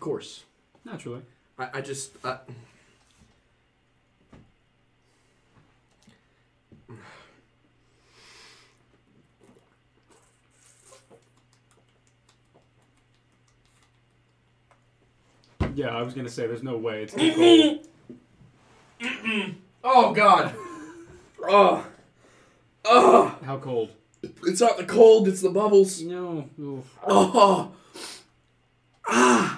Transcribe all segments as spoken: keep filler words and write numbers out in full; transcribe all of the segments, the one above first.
course. Naturally. I, I just... Uh... Yeah, I was going to say, there's no way it's too cold. Oh, God. Oh. Oh. How cold? It's not the cold, it's the bubbles. No. Oof. Oh. Ah.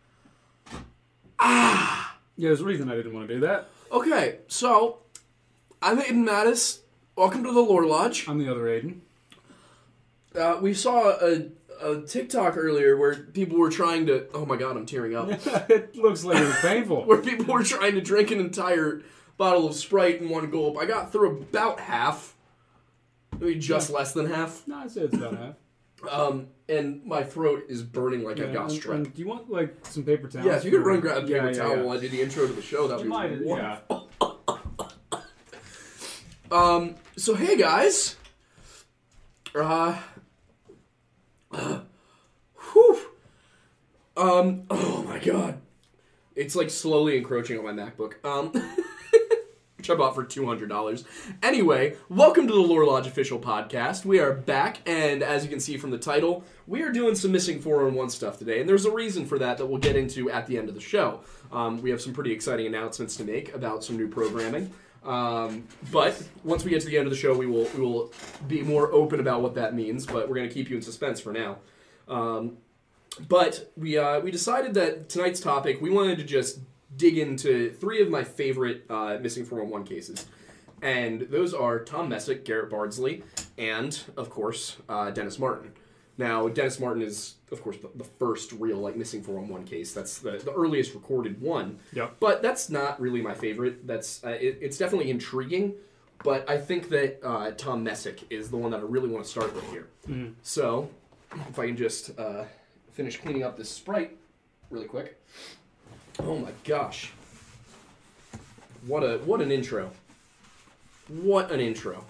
Ah. Yeah, there's a reason I didn't want to do that. Okay, so, I'm Aiden Mattis. Welcome to the Lore Lodge. I'm the other Aiden. Uh, we saw a, a TikTok earlier where people were trying to... Oh my god, I'm tearing up. It looks like it was painful. Where people were trying to drink an entire bottle of Sprite in one gulp. I got through about half. Maybe just yeah. less than half. No, I'd say it's about half. Um, and my throat is burning like yeah, I've got and, strep. and do you want, like, some paper towels? Yeah, if you could run grab a paper yeah, towel yeah, yeah. while I do the intro to the show, that would be might, wonderful. Yeah. um, so hey guys. Uh... Uh, whew. Um, oh my god. It's like slowly encroaching on my MacBook. Um... Which I bought for two hundred dollars. Anyway, welcome to the Lore Lodge official podcast. We are back, and as you can see from the title, we are doing some Missing four oh one stuff today, and there's a reason for that that we'll get into at the end of the show. Um, we have some pretty exciting announcements to make about some new programming. Um, but once we get to the end of the show, we will we will be more open about what that means, but we're going to keep you in suspense for now. Um, but we uh, we decided that tonight's topic, we wanted to just dig into three of my favorite uh, Missing four oh one cases. And those are Tom Messick, Garrett Bardsley, and, of course, uh, Dennis Martin. Now, Dennis Martin is, of course, the, the first real like Missing four oh one case. That's the, the earliest recorded one. Yep. But that's not really my favorite. That's uh, it, It's definitely intriguing, but I think that uh, Tom Messick is the one that I really want to start with here. Mm. So, if I can just uh, finish cleaning up this Sprite really quick. Oh my gosh. What a what an intro. What an intro.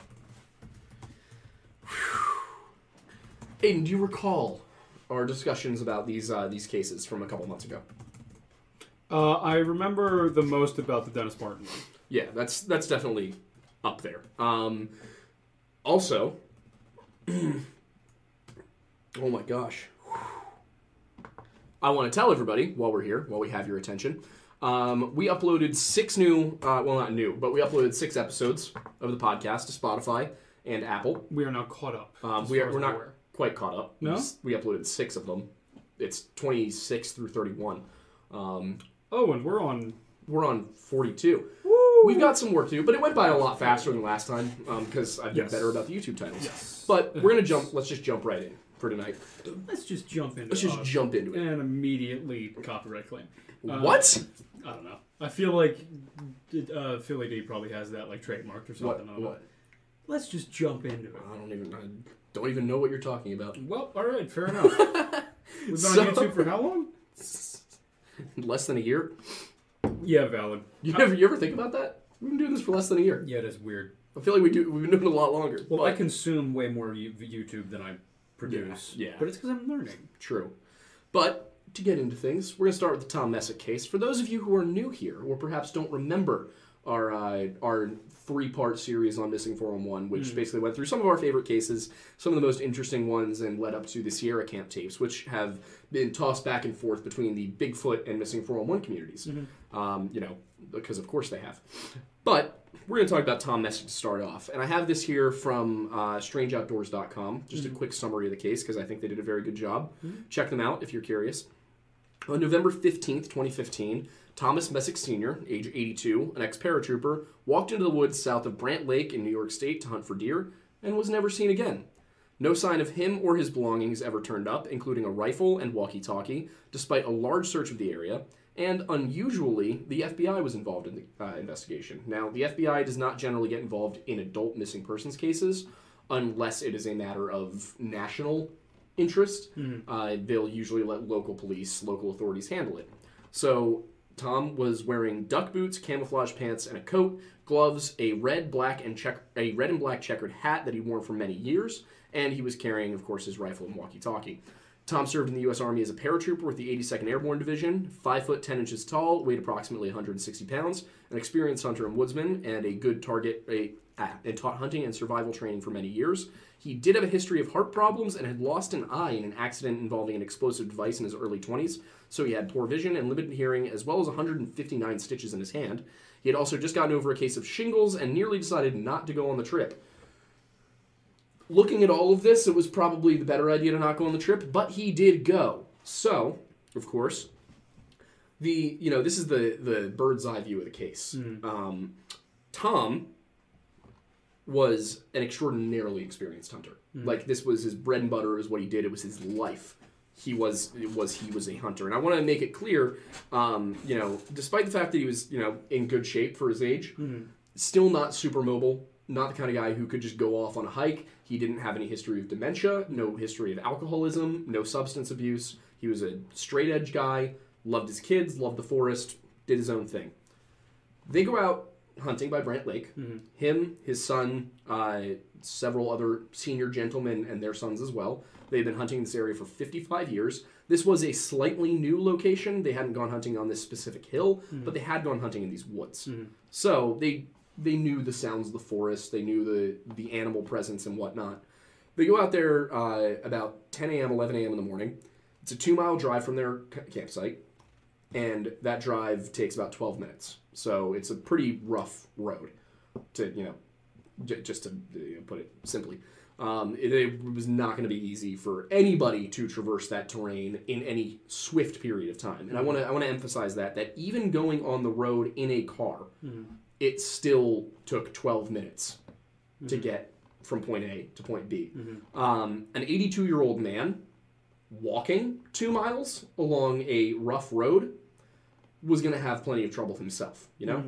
Whew. Aiden, do you recall our discussions about these uh, these cases from a couple months ago? Uh, I remember the most about the Dennis Martin one. Yeah, that's that's definitely up there. Um, also, oh my gosh. I want to tell everybody, while we're here, while we have your attention, um, we uploaded six new, uh, well, not new, but we uploaded six episodes of the podcast to Spotify and Apple. We are now caught up. Um, we are, we're not aware. quite caught up. No? We uploaded six of them. It's twenty-six through thirty-one. Um, oh, and we're on... We're on forty-two. Woo! We've got some work to do, but it went by a lot faster than last time, because um, I've been yes. better about the YouTube titles. Yes. But we're going to jump, let's just jump right in. For tonight. Let's just jump into Let's just uh, jump into it. And immediately copyright claim. Uh, what? I don't know. I feel like uh, Philly D probably has that like trademarked or something. What? what? Let's just jump into it. I don't even I don't even know what you're talking about. Well, all right, fair enough. We've been So- on YouTube for how long? Less than a year? Yeah, valid. You ever you ever think about that? We've been doing this for less than a year. Yeah, it is weird. I feel like we do we've been doing it a lot longer. Well, but, I consume way more YouTube than I produce. Yeah, yeah. But it's because I'm learning. True. But to get into things, we're going to start with the Tom Messick case. For those of you who are new here, or perhaps don't remember our uh, our three-part series on Missing four oh one, which mm. basically went through some of our favorite cases, some of the most interesting ones, and led up to the Sierra Camp tapes, which have been tossed back and forth between the Bigfoot and Missing four oh one communities. Mm-hmm. Um, you know, because of course they have. But we're going to talk about Tom Messick to start off. And I have this here from uh, strange outdoors dot com, just mm-hmm. a quick summary of the case, because I think they did a very good job. Mm-hmm. Check them out if you're curious. On November fifteenth, twenty fifteen, Thomas Messick Senior, age eighty-two, an ex-paratrooper, walked into the woods south of Brant Lake in New York State to hunt for deer, and was never seen again. No sign of him or his belongings ever turned up, including a rifle and walkie-talkie, despite a large search of the area. And unusually, the F B I was involved in the uh, investigation. Now, the F B I does not generally get involved in adult missing persons cases unless it is a matter of national interest. Mm-hmm. Uh, they'll usually let local police, local authorities handle it. So, Tom was wearing duck boots, camouflage pants, and a coat, gloves, a red, black, and check a red and black checkered hat that he wore for many years, and he was carrying, of course, his rifle and walkie-talkie. Tom served in the U S Army as a paratrooper with the eighty-second Airborne Division, five foot ten inches tall, weighed approximately one hundred sixty pounds, an experienced hunter and woodsman, and a good target, a, ah, and taught hunting and survival training for many years. He did have a history of heart problems and had lost an eye in an accident involving an explosive device in his early twenties, so he had poor vision and limited hearing, as well as one hundred fifty-nine stitches in his hand. He had also just gotten over a case of shingles and nearly decided not to go on the trip. Looking at all of this, it was probably the better idea to not go on the trip, but he did go. So, of course, the you know this is the the bird's eye view of the case. Mm. Um, Tom was an extraordinarily experienced hunter. Mm. Like, this was his bread and butter, is what he did. It was his life. He was it was he was a hunter, and I want to make it clear, um, you know, despite the fact that he was you know in good shape for his age, mm. still not super mobile. Not the kind of guy who could just go off on a hike. He didn't have any history of dementia, no history of alcoholism, no substance abuse. He was a straight-edge guy, loved his kids, loved the forest, did his own thing. They go out hunting by Brant Lake. Mm-hmm. Him, his son, uh, several other senior gentlemen and their sons as well. They've been hunting this area for fifty-five years. This was a slightly new location. They hadn't gone hunting on this specific hill, mm-hmm. but they had gone hunting in these woods. Mm-hmm. So they... They knew the sounds of the forest. They knew the, the animal presence and whatnot. They go out there uh, about ten a.m., eleven a.m. in the morning. It's a two-mile drive from their c- campsite, and that drive takes about twelve minutes. So it's a pretty rough road, to you know, j- just to you know, put it simply. Um, it, it was not going to be easy for anybody to traverse that terrain in any swift period of time. And I want to I want to emphasize that that even going on the road in a car. Mm-hmm. It still took twelve minutes mm-hmm. to get from point A to point B. Mm-hmm. Um, an eighty-two-year-old man walking two miles along a rough road was going to have plenty of trouble himself, you know? Mm-hmm.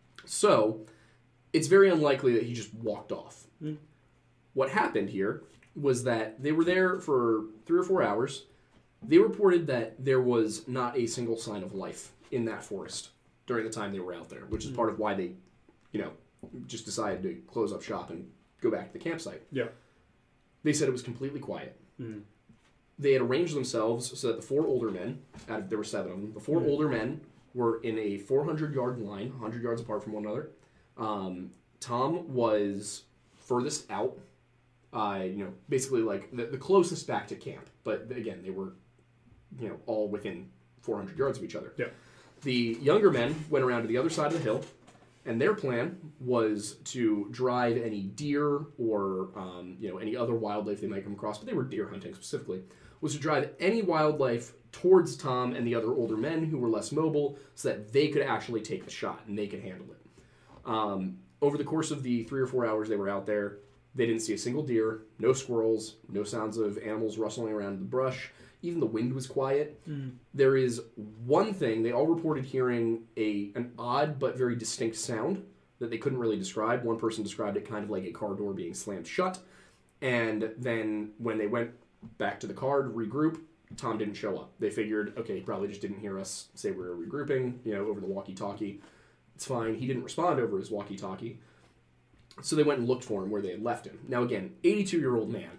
So, it's very unlikely that he just walked off. Mm-hmm. What happened here was that they were there for three or four hours. They reported that there was not a single sign of life in that forest during the time they were out there, which is part of why they, you know, just decided to close up shop and go back to the campsite. Yeah. They said it was completely quiet. Mm. They had arranged themselves so that the four older men, out of, there were seven of them, the four mm. older men were in a four hundred yard line, one hundred yards apart from one another. Um, Tom was furthest out, uh, you know, basically like the, the closest back to camp. But again, they were, you know, all within four hundred yards of each other. Yeah. The younger men went around to the other side of the hill, and their plan was to drive any deer or um, you know any other wildlife they might come across, but they were deer hunting specifically, was to drive any wildlife towards Tom and the other older men who were less mobile so that they could actually take the shot and they could handle it. Um, over the course of the three or four hours they were out there, they didn't see a single deer, no squirrels, no sounds of animals rustling around in the brush. Even the wind was quiet. Mm. There is one thing, they all reported hearing a an odd but very distinct sound that they couldn't really describe. One person described it kind of like a car door being slammed shut. And then when they went back to the car to regroup, Tom didn't show up. They figured, okay, he probably just didn't hear us say we were regrouping, you know, over the walkie-talkie. It's fine. He didn't respond over his walkie-talkie. So they went and looked for him where they had left him. Now again, eighty-two-year-old man.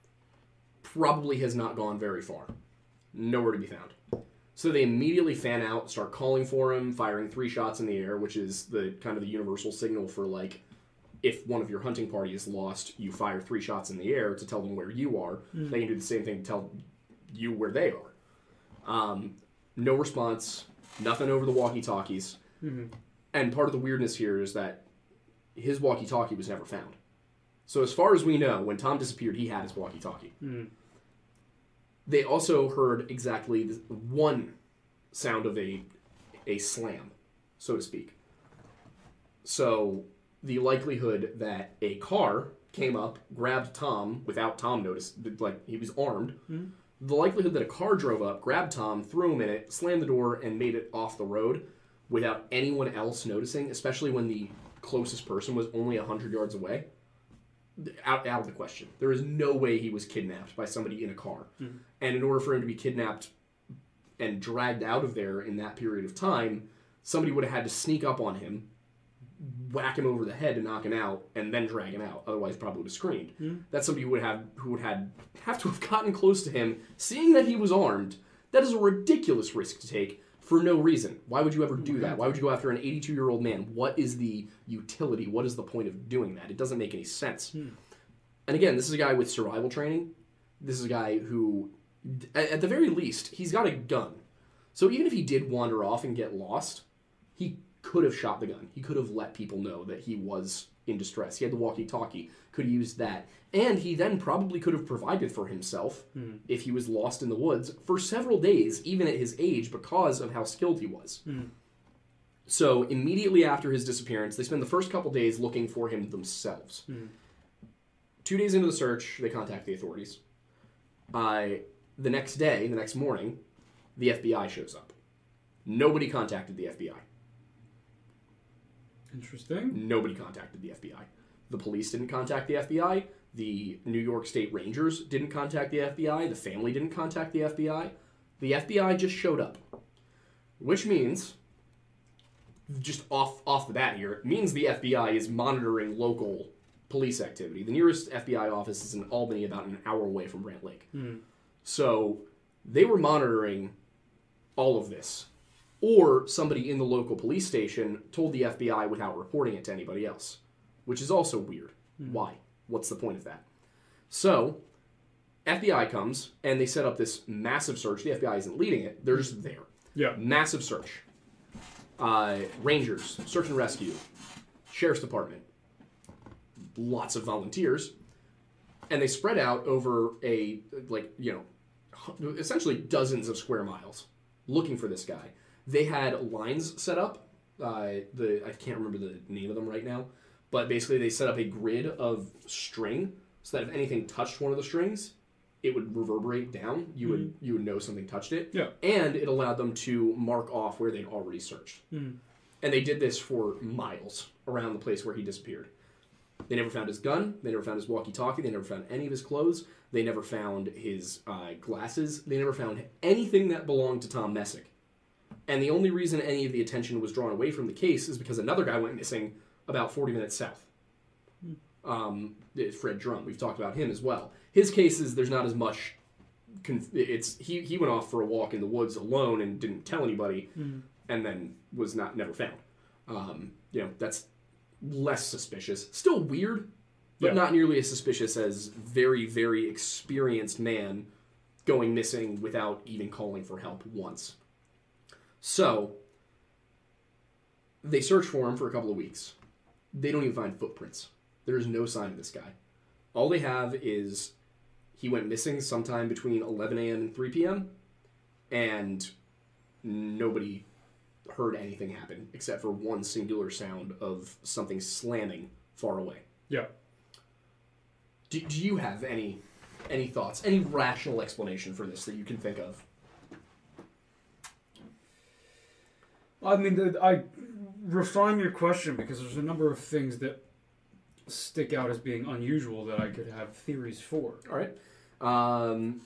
Probably has not gone very far. Nowhere to be found. So they immediately fan out, start calling for him, firing three shots in the air, which is the kind of the universal signal for, like, if one of your hunting party is lost, you fire three shots in the air to tell them where you are. Mm. They can do the same thing to tell you where they are. Um, no response, nothing over the walkie-talkies. Mm-hmm. And part of the weirdness here is that his walkie-talkie was never found. So as far as we know, when Tom disappeared, he had his walkie-talkie. Mm. They also heard exactly one sound of a a slam, so to speak. So the likelihood that a car came up, grabbed Tom without Tom notice, like he was armed, mm. the likelihood that a car drove up, grabbed Tom, threw him in it, slammed the door, and made it off the road without anyone else noticing, especially when the closest person was only one hundred yards away, Out, out of the question. There is no way he was kidnapped by somebody in a car. Mm-hmm. And in order for him to be kidnapped and dragged out of there in that period of time, somebody would have had to sneak up on him, whack him over the head to knock him out and then drag him out. Otherwise, probably would have screamed. Mm. That's somebody who would have who would had have to have gotten close to him, seeing that he was armed. That is a ridiculous risk to take for no reason. Why would you ever do that? Why would you go after an eighty-two-year-old man? What is the utility? What is the point of doing that? It doesn't make any sense. Mm. And again, this is a guy with survival training. This is a guy who, at the very least, he's got a gun. So even if he did wander off and get lost, he could have shot the gun. He could have let people know that he was in distress. He had the walkie-talkie, could have used that. And he then probably could have provided for himself mm. if he was lost in the woods for several days, even at his age, because of how skilled he was. Mm. So immediately after his disappearance, they spend the first couple days looking for him themselves. Mm. Two days into the search, they contact the authorities. Uh, the next day, the next morning, the F B I shows up. Nobody contacted the F B I. Interesting. Nobody contacted the F B I. The police didn't contact the F B I. The New York State Rangers didn't contact the F B I. The family didn't contact the F B I. The F B I just showed up. Which means, just off, off the bat here, it means the F B I is monitoring local police activity. The nearest F B I office is in Albany, about an hour away from Brant Lake. Mm. So they were monitoring all of this. Or somebody in the local police station told the F B I without reporting it to anybody else, which is also weird. Mm. Why? What's the point of that? So, F B I comes, and they set up this massive search. The F B I isn't leading it. They're just there. Yeah. Massive search. Uh, Rangers, search and rescue, Sheriff's Department, lots of volunteers, and they spread out over a, like, you know, essentially dozens of square miles looking for this guy. They had lines set up. Uh, the I can't remember the name of them right now, but basically they set up a grid of string so that if anything touched one of the strings, it would reverberate down. You would mm-hmm. you would know something touched it. Yeah. And it allowed them to mark off where they'd already searched. Mm-hmm. And they did this for miles around the place where he disappeared. They never found his gun. They never found his walkie-talkie. They never found any of his clothes. They never found his uh, glasses. They never found anything that belonged to Tom Messick. And the only reason any of the attention was drawn away from the case is because another guy went missing about forty minutes south. Um, Fred Drum. We've talked about him as well. His cases, there's not as much. Conf- it's he he went off for a walk in the woods alone and didn't tell anybody, mm. and then was not never found. Um, you know, that's less suspicious. Still weird, but yeah. not nearly as suspicious as very very experienced man going missing without even calling for help once. So, they search for him for a couple of weeks. They don't even find footprints. There's no sign of this guy. All they have is he went missing sometime between eleven a.m. and three p.m. and nobody heard anything happen except for one singular sound of something slamming far away. Yeah. Do, do you have any any thoughts, any rational explanation for this that you can think of? I mean, I refine your question because there's a number of things that stick out as being unusual that I could have theories for. All right. Um,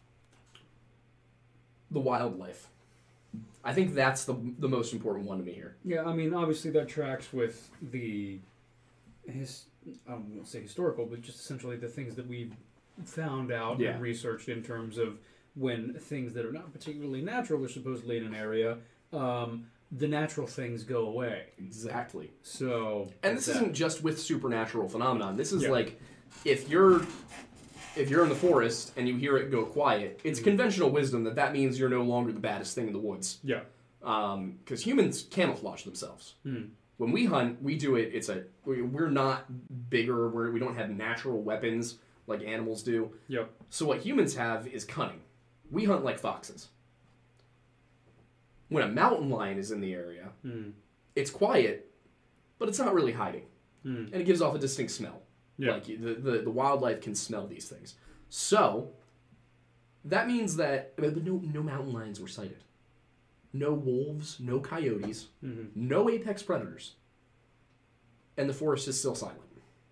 the wildlife. I think that's the the most important one to me here. Yeah, I mean, obviously that tracks with the, his, I won't say historical, but just essentially the things that we've found out yeah. and researched in terms of when things that are not particularly natural are supposedly in an area, um, the natural things go away. Exactly. So, and this that. isn't just with supernatural phenomenon. This is yeah. like, if you're if you're in the forest and you hear it go quiet, it's mm-hmm. conventional wisdom that that means you're no longer the baddest thing in the woods. Yeah. Um, because humans camouflage themselves. Mm. When we hunt, we do it. It's a we're not bigger. We're, we don't have natural weapons like animals do. Yep. So what humans have is cunning. We hunt like foxes. When a mountain lion is in the area, mm. it's quiet, but it's not really hiding. Mm. And it gives off a distinct smell. Yeah. Like, the, the, the wildlife can smell these things. So, that means that but no, no mountain lions were sighted. No wolves, no coyotes, mm-hmm. no apex predators. And the forest is still silent.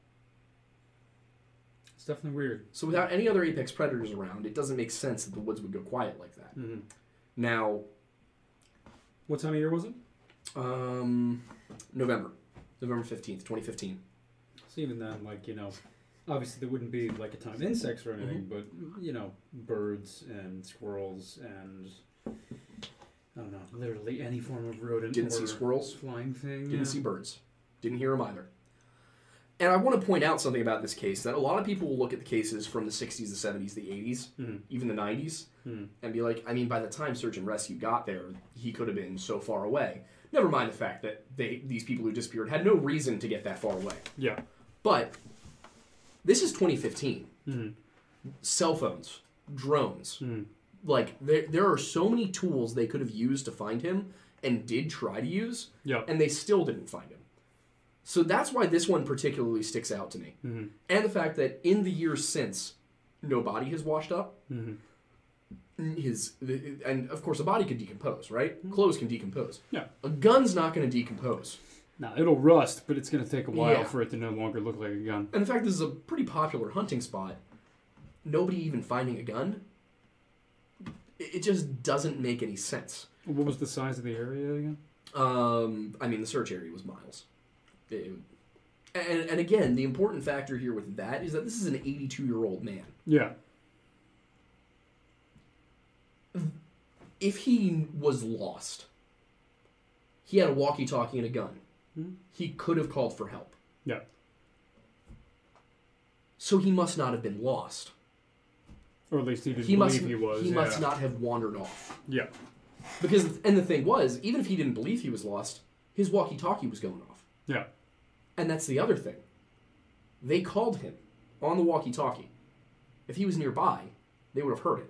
It's definitely weird. So without any other apex predators around, it doesn't make sense that the woods would go quiet like that. Mm-hmm. Now... What time of year was it? Um, November. November fifteenth, twenty fifteen. So even then, like, you know, obviously there wouldn't be like a ton of insects or anything, mm-hmm. but, you know, birds and squirrels and, I don't know, literally any form of rodent. Didn't or see squirrels. Flying thing. Didn't yeah. see birds. Didn't hear them either. And I want to point out something about this case, that a lot of people will look at the cases from the sixties, the seventies, the eighties, mm-hmm. even the nineties, mm-hmm. and be like, I mean, by the time Search and Rescue got there, he could have been so far away. Never mind the fact that they these people who disappeared had no reason to get that far away. Yeah. But this is twenty fifteen. Mm-hmm. Cell phones, drones. Mm-hmm. Like, there, there are so many tools they could have used to find him and did try to use, yeah. and they still didn't find him. So that's why this one particularly sticks out to me. Mm-hmm. And the fact that in the years since, no body has washed up. Mm-hmm. His And, of course, a body can decompose, right? Mm-hmm. Clothes can decompose. Yeah. A gun's not going to decompose. No, it'll rust, but it's going to take a while yeah. for it to no longer look like a gun. And the fact this is a pretty popular hunting spot, nobody even finding a gun, it just doesn't make any sense. What was the size of the area again? Um, I mean, the search area was miles. It, and, and again, the important factor here with that is that this is an eighty-two-year-old man. Yeah. If he was lost, he had a walkie-talkie and a gun. Mm-hmm. He could have called for help. Yeah. So he must not have been lost. Or at least he didn't he believe must, he was. He yeah. must not have wandered off. Yeah. Because, and the thing was, even if he didn't believe he was lost, his walkie-talkie was going off. Yeah. And that's the other thing. They called him on the walkie-talkie. If he was nearby, they would have heard it.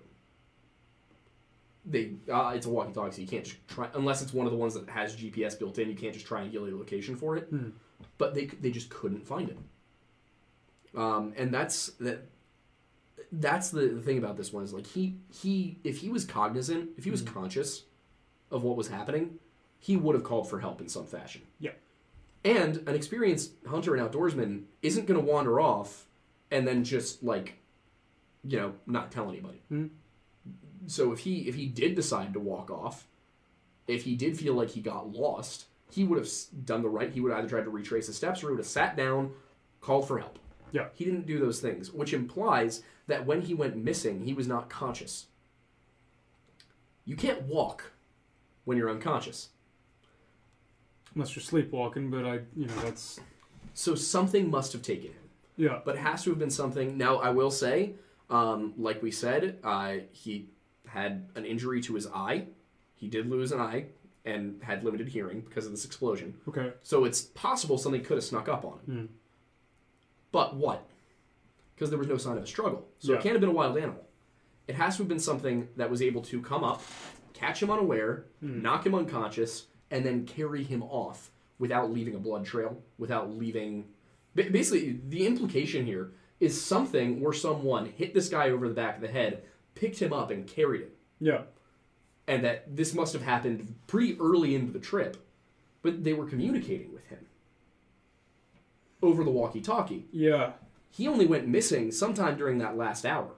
They, uh, it's a walkie-talkie, so you can't just try, unless it's one of the ones that has G P S built in, you can't just triangulate a location for it. Hmm. But they they just couldn't find him. Um, and that's that. That's the, the thing about this one is like he he if he was cognizant, if he was mm-hmm. conscious of what was happening, he would have called for help in some fashion. Yeah. And an experienced hunter and outdoorsman isn't going to wander off and then just like, you know, not tell anybody. Mm-hmm. So if he if he did decide to walk off, if he did feel like he got lost, he would have done the right. He would have either tried to retrace his steps or he would have sat down, called for help. Yeah. He didn't do those things, which implies that when he went missing, he was not conscious. You can't walk when you're unconscious. Unless you're sleepwalking, but I, you know, that's... So something must have taken him. Yeah. But it has to have been something... Now, I will say, um, like we said, uh, he had an injury to his eye. He did lose an eye and had limited hearing because of this explosion. Okay. So it's possible something could have snuck up on him. Mm. But what? Because there was no sign of a struggle. So yeah. it can't have been a wild animal. It has to have been something that was able to come up, catch him unaware, mm. knock him unconscious, and then carry him off without leaving a blood trail, without leaving... Basically, the implication here is something where someone hit this guy over the back of the head, picked him up, and carried him. Yeah. And that this must have happened pretty early into the trip, but they were communicating with him over the walkie-talkie. Yeah. He only went missing sometime during that last hour.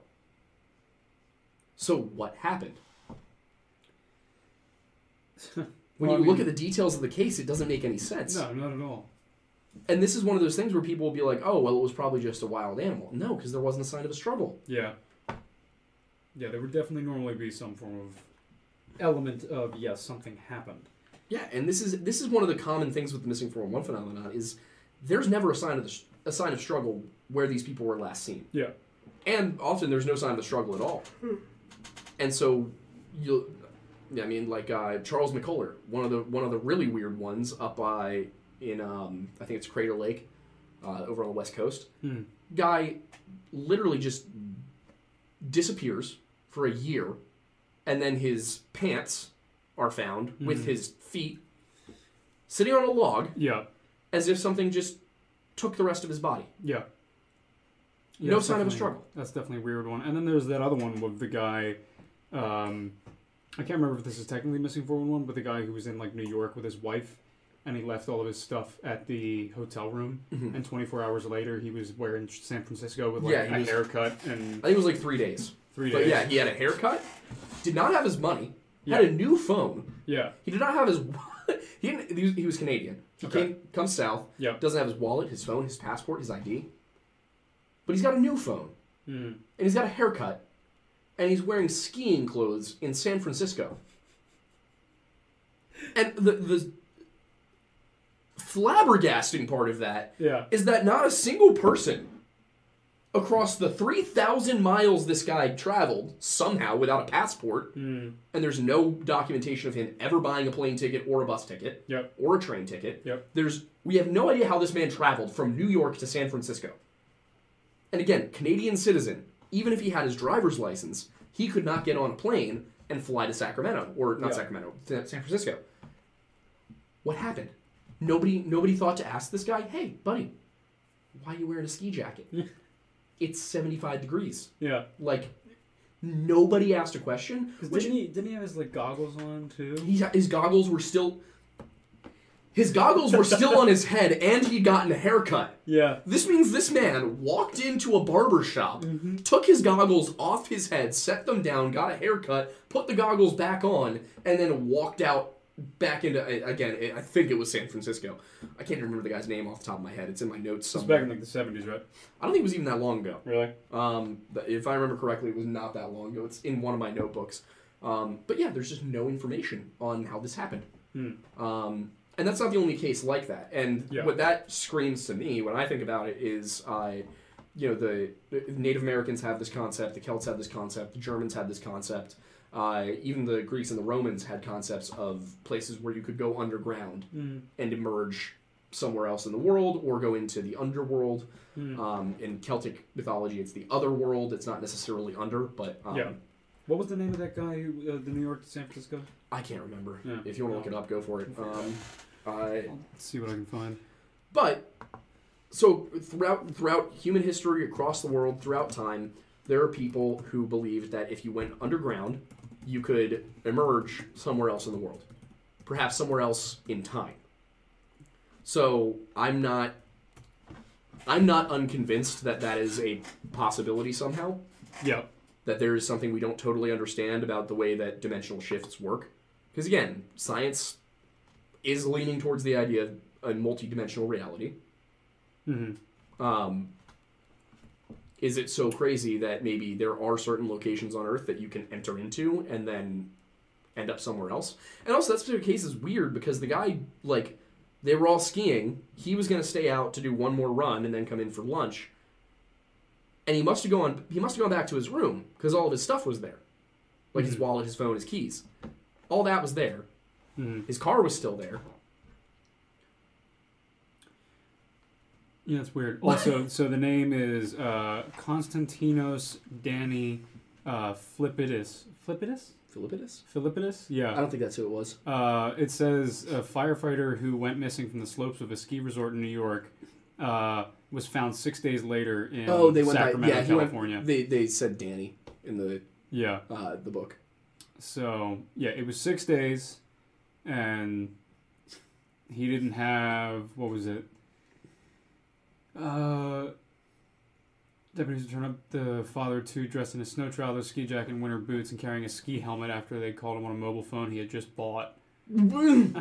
So what happened? When well, you I mean, look at the details of the case, it doesn't make any sense. No, not at all. And this is one of those things where people will be like, oh, well, it was probably just a wild animal. No, because there wasn't a sign of a struggle. Yeah. Yeah, there would definitely normally be some form of element of, yes, something happened. Yeah, and this is this is one of the common things with the missing four one one phenomenon is there's never a sign of the, a sign of struggle where these people were last seen. Yeah. And often there's no sign of the struggle at all. Hmm. And so you'll I mean like uh, Charles McCuller, one of the one of the really weird ones up by in um, I think it's Crater Lake uh, over on the west coast. Hmm. Guy literally just disappears for a year, and then his pants are found mm. with his feet sitting on a log. Yeah. As if something just took the rest of his body. Yeah. yeah no sign of a struggle. That's definitely a weird one. And then there's that other one with the guy, um, I can't remember if this is technically missing four one one, but the guy who was in like New York with his wife, and he left all of his stuff at the hotel room, mm-hmm. and twenty-four hours later he was where in San Francisco with like yeah, a was, haircut and... I think it was like three days. Three but days. Yeah, he had a haircut, did not have his money, yeah. had a new phone. Yeah. He did not have his... He didn't, he was, he was Canadian. He Okay. came, comes south. Yep. Doesn't have his wallet, his phone, his passport, his I D. But he's got a new phone. Mm. And he's got a haircut. And he's wearing skiing clothes in San Francisco. And the the flabbergasting part of that Yeah. is that not a single person across the three thousand miles this guy traveled somehow without a passport, Mm. and there's no documentation of him ever buying a plane ticket or a bus ticket Yep. or a train ticket. Yep. There's we have no idea how this man traveled from New York to San Francisco. And again, Canadian citizen, even if he had his driver's license, he could not get on a plane and fly to Sacramento or not Yeah. Sacramento, to San Francisco. What happened? Nobody nobody thought to ask this guy, "Hey, buddy, why are you wearing a ski jacket?" It's seventy-five degrees. Yeah. Like, nobody asked a question. Because Which didn't he didn't he have his like goggles on too? he, his goggles were still his goggles were still on his head, and he'd gotten a haircut. Yeah. This means this man walked into a barber shop, Mm-hmm. took his goggles off his head, set them down, got a haircut, put the goggles back on, and then walked out back into, again, I think it was San Francisco. I can't remember the guy's name off the top of my head. It's in my notes It's somewhere. back in like the seventies, right? I don't think it was even that long ago. Really? Um, if I remember correctly, it was not that long ago. It's in one of my notebooks. Um, but yeah, there's just no information on how this happened. Hmm. Um, and that's not the only case like that. And Yeah. what that screams to me when I think about it is, uh, you know, the, the Native Americans have this concept, the Celts have this concept, the Germans had this concept. Uh, even the Greeks and the Romans had concepts of places where you could go underground Mm. and emerge somewhere else in the world, or go into the underworld. Mm. Um, in Celtic mythology, it's the other world. It's not necessarily under, but um, Yeah. What was the name of that guy who, uh, the New York to San Francisco? I can't remember. Yeah. If you want to look it up, go for it. Um, I, Let's see what I can find. but so throughout throughout human history, across the world, throughout time, there are people who believed that if you went underground, you could emerge somewhere else in the world, perhaps somewhere else in time. So I'm not, I'm not unconvinced that that is a possibility somehow. Yeah. That there is something we don't totally understand about the way that dimensional shifts work. Because again, science is leaning towards the idea of a multi-dimensional reality. Mm-hmm. Um, is it so crazy that maybe there are certain locations on Earth that you can enter into and then end up somewhere else? And also, that specific case is weird because the guy, like, they were all skiing. He was going to stay out to do one more run and then come in for lunch. And he must have gone. He must have gone back to his room because all of his stuff was there, like his Mm-hmm. wallet, his phone, his keys. All that was there. Mm-hmm. His car was still there. Yeah, it's weird. Also, so the name is uh, Konstantinos Danny uh, Flippidis. Flippidis? Philippidis? Philippidis? I Yeah. don't think that's who it was. Uh, it says a firefighter who went missing from the slopes of a ski resort in New York uh, was found six days later in Oh, they went by. Sacramento, Yeah, he California. went. They they said Danny in the Yeah. uh, the book. So, yeah, it was six days, and he didn't have, what was it? Uh, deputies turned up the father, too, dressed in a snow trowel, ski jacket, and winter boots, and carrying a ski helmet after they called him on a mobile phone he had just bought. When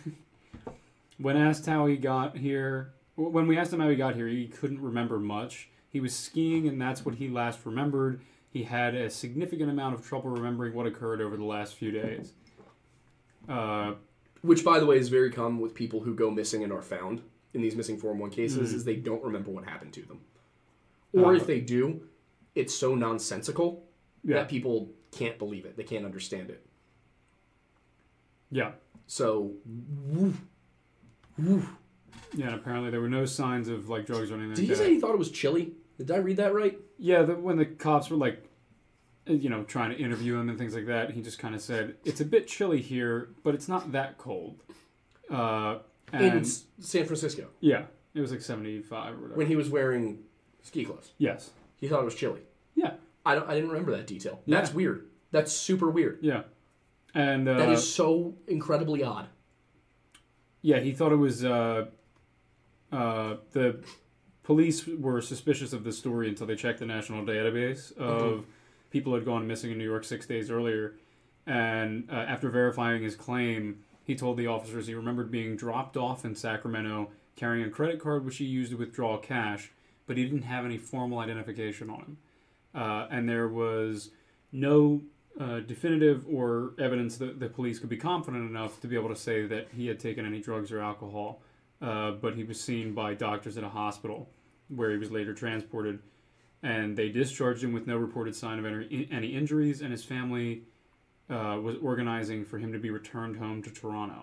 asked how he got here, when we asked him how he got here, he couldn't remember much. He was skiing, and that's what he last remembered. He had a significant amount of trouble remembering what occurred over the last few days. Uh, Which, by the way, is very common with people who go missing and are found in these missing Form one cases, Mm. is they don't remember what happened to them. Or Uh, if they do, it's so nonsensical yeah, that people can't believe it. They can't understand it. yeah, So, woo, woo. yeah. And apparently there were no signs of like drugs or anything Did like he that. say he thought it was chilly? Did I read that right? Yeah, the, when the cops were like, uh, you know, trying to interview him and things like that, he just kind of said, "It's a bit chilly here, but it's not that cold." Uh, In and S- San Francisco, yeah, it was like seventy-five or whatever. when he was wearing ski clothes. yes. He thought it was chilly. Yeah. I don't. I didn't remember that detail. That's Yeah. weird. That's super weird. Yeah. And uh, That is so incredibly odd. yeah, he thought it was uh, uh, the police were suspicious of the story until they checked the national database of people who had gone missing in New York six days earlier, and uh, after verifying his claim, He told the officers he remembered being dropped off in Sacramento carrying a credit card which he used to withdraw cash, but he didn't have any formal identification on him. Uh, and there was no uh, definitive or evidence that the police could be confident enough to be able to say that he had taken any drugs or alcohol. Uh, but he was seen by doctors at a hospital where he was later transported. And they discharged him with no reported sign of any, any injuries, and his family uh, was organizing for him to be returned home to Toronto.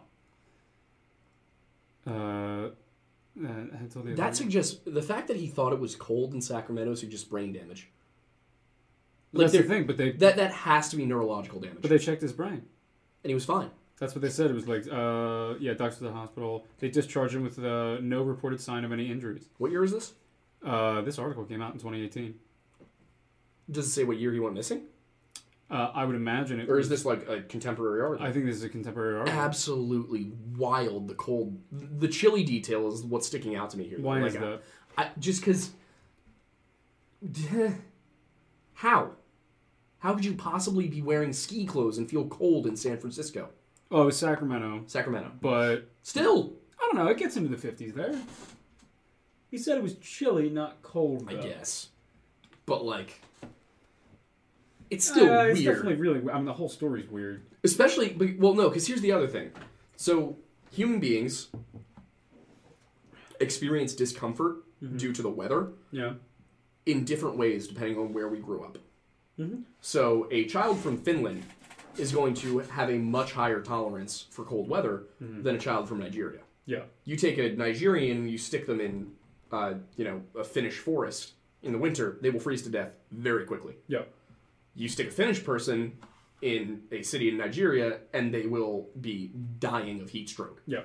Uh, uh, that suggests the fact that he thought it was cold in Sacramento suggests brain damage. Like that's the thing, but they that that has to be neurological damage. But they checked his brain, and he was fine. That's what they said. It was like, uh, yeah, doctors at the hospital. They discharged him with uh, no reported sign of any injuries. What year is this? Uh, this article came out in twenty eighteen. Does it say what year he went missing? Uh, I would imagine it. Or is this like a contemporary article? I think this is a contemporary article. Absolutely wild. The cold, the chilly detail is what's sticking out to me here. Why like, is that? I, just because. How? How could you possibly be wearing ski clothes and feel cold in San Francisco? Oh, it was Sacramento. Sacramento. But still, I don't know. It gets into the fifties there. He said it was chilly, not cold, though. I guess. But, like, it's still uh, weird. It's definitely really... I mean, the whole story's weird. Especially... Well, no, because here's the other thing. So, human beings experience discomfort mm-hmm. due to the weather yeah. in different ways depending on where we grew up. Mm-hmm. So, a child from Finland is going to have a much higher tolerance for cold weather mm-hmm. than a child from Nigeria. Yeah. You take a Nigerian and you stick them in, uh, you know, a Finnish forest in the winter, they will freeze to death very quickly. Yeah. You stick a Finnish person in a city in Nigeria, and they will be dying of heat stroke. Yeah.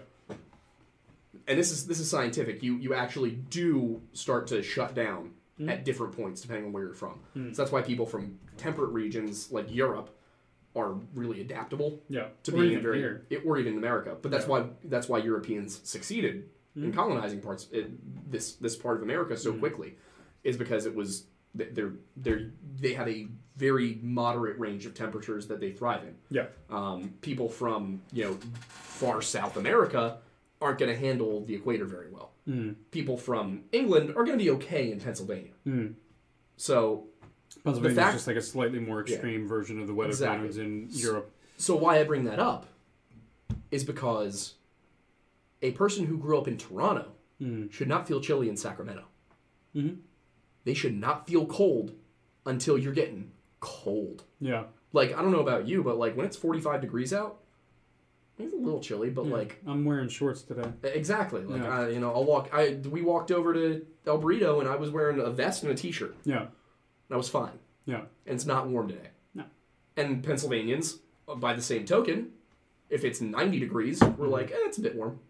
And this is this is scientific. You you actually do start to shut down mm. at different points depending on where you're from. Mm. So that's why people from temperate regions like Europe are really adaptable. Yeah. To or being even very here. It, or even America. But that's yeah. why that's why Europeans succeeded mm. in colonizing parts it, this this part of America so mm. quickly, is because it was they're they're they have a very moderate range of temperatures that they thrive in. Yeah. Um, people from you know far South America aren't going to handle the equator very well. Mm. People from England are going to be okay in Pennsylvania. Mm. So Pennsylvania is just like a slightly more extreme yeah, version of the weather exactly. patterns in Europe. So why I bring that up is because a person who grew up in Toronto mm. should not feel chilly in Sacramento. Mm-hmm. They should not feel cold until you're getting cold. Yeah. Like, I don't know about you, but like when it's forty-five degrees out, it's a little chilly, but yeah. like... I'm wearing shorts today. Exactly. Like, yeah. I, you know, I'll walk... I We walked over to El Burrito, and I was wearing a vest and a t-shirt. Yeah. And I was fine. Yeah. And it's not warm today. No. And Pennsylvanians, by the same token, if it's ninety degrees, we're mm-hmm. like, eh, it's a bit warm.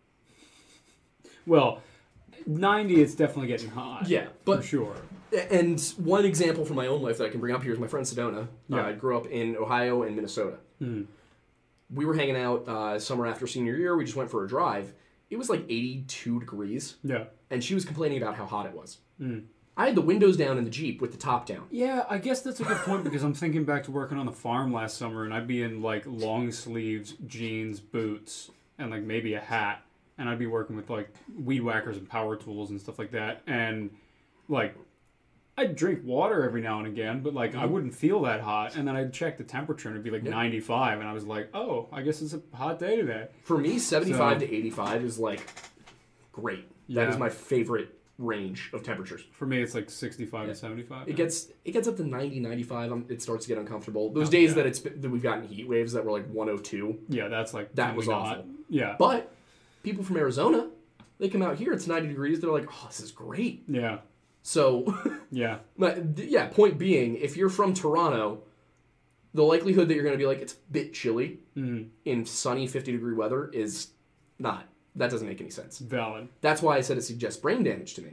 Well, ninety, it's definitely getting hot. Yeah, but... For sure. And one example from my own life that I can bring up here is my friend Sedona. Yeah. Uh, I grew up in Ohio and Minnesota. Mm. We were hanging out uh, summer after senior year. We just went for a drive. It was like eighty-two degrees. Yeah. And she was complaining about how hot it was. Mm. I had the windows down in the Jeep with the top down. Yeah, I guess that's a good point because I'm thinking back to working on the farm last summer and I'd be in like long sleeves, jeans, boots, and like maybe a hat. And I'd be working with like weed whackers and power tools and stuff like that. And like... I'd drink water every now and again, but like mm-hmm. I wouldn't feel that hot. And then I'd check the temperature and it'd be like yeah. ninety-five, and I was like, "Oh, I guess it's a hot day today." For me, seventy-five so, to eighty-five is like great. Yeah. That is my favorite range of temperatures. For me, it's like sixty-five yeah. to seventy-five. It gets it gets up to ninety, ninety-five. Um, it starts to get uncomfortable. Those oh, days yeah. that it's that we've gotten heat waves that were like one oh two. Yeah, that's like that was not. awful. Yeah, but people from Arizona, they come out here. It's ninety degrees. They're like, "Oh, this is great." Yeah. So, yeah. yeah, point being, if you're from Toronto, the likelihood that you're going to be like, it's a bit chilly mm. in sunny fifty-degree weather is not. That doesn't make any sense. Valid. That's why I said it suggests brain damage to me.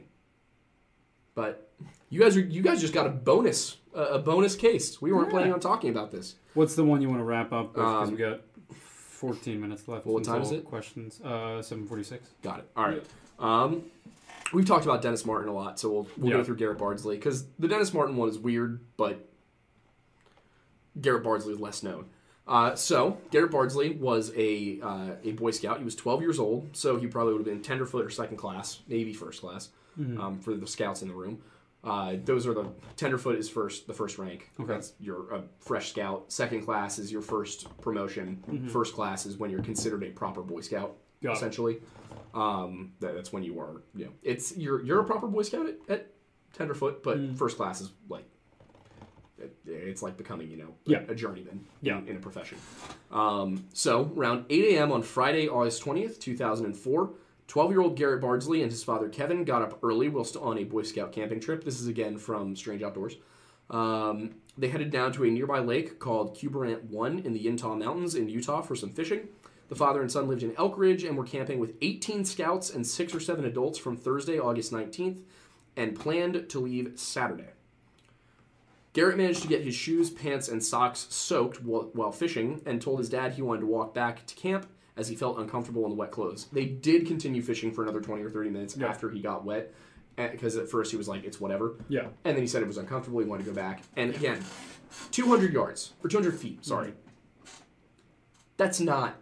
But you guys are you guys just got a bonus a bonus case. We weren't yeah. planning on talking about this. What's the one you want to wrap up with? Because um, we got fourteen minutes left. Well, what time is it? Questions. Uh, seven forty-six. Got it. All right. Yeah. Um... We've talked about Dennis Martin a lot, so we'll we'll yeah. go through Garrett Bardsley, because the Dennis Martin one is weird, but Garrett Bardsley is less known. Uh, so, Garrett Bardsley was a uh, a Boy Scout. He was twelve years old, so he probably would have been tenderfoot or second class, maybe first class, mm-hmm. um, for the scouts in the room. Uh, those are the tenderfoot is first, the first rank. Okay. That's you're a fresh scout. Second class is your first promotion. Mm-hmm. First class is when you're considered a proper Boy Scout, Got essentially. Um, that, that's when you are. You know, it's you're you're a proper Boy Scout at, at tenderfoot, but mm. first class is like. It's like becoming, you know, a, yeah. a journeyman yeah. in, in a profession. Um, so, around eight a.m. on Friday, August twentieth, two thousand four, twelve-year-old Garrett Bardsley and his father Kevin got up early whilst on a Boy Scout camping trip. This is again from Strange Outdoors. Um, they headed down to a nearby lake called Cuberant one in the Yintah Mountains in Utah for some fishing. The father and son lived in Elk Ridge and were camping with eighteen scouts and six or seven adults from Thursday, August nineteenth, and planned to leave Saturday. Garrett managed to get his shoes, pants, and socks soaked while, while fishing and told his dad he wanted to walk back to camp as he felt uncomfortable in the wet clothes. They did continue fishing for another twenty or thirty minutes yeah. after he got wet, because at first he was like, it's whatever. Yeah. And then he said it was uncomfortable, he wanted to go back. And again, two hundred yards, or two hundred feet, sorry. Mm-hmm. That's not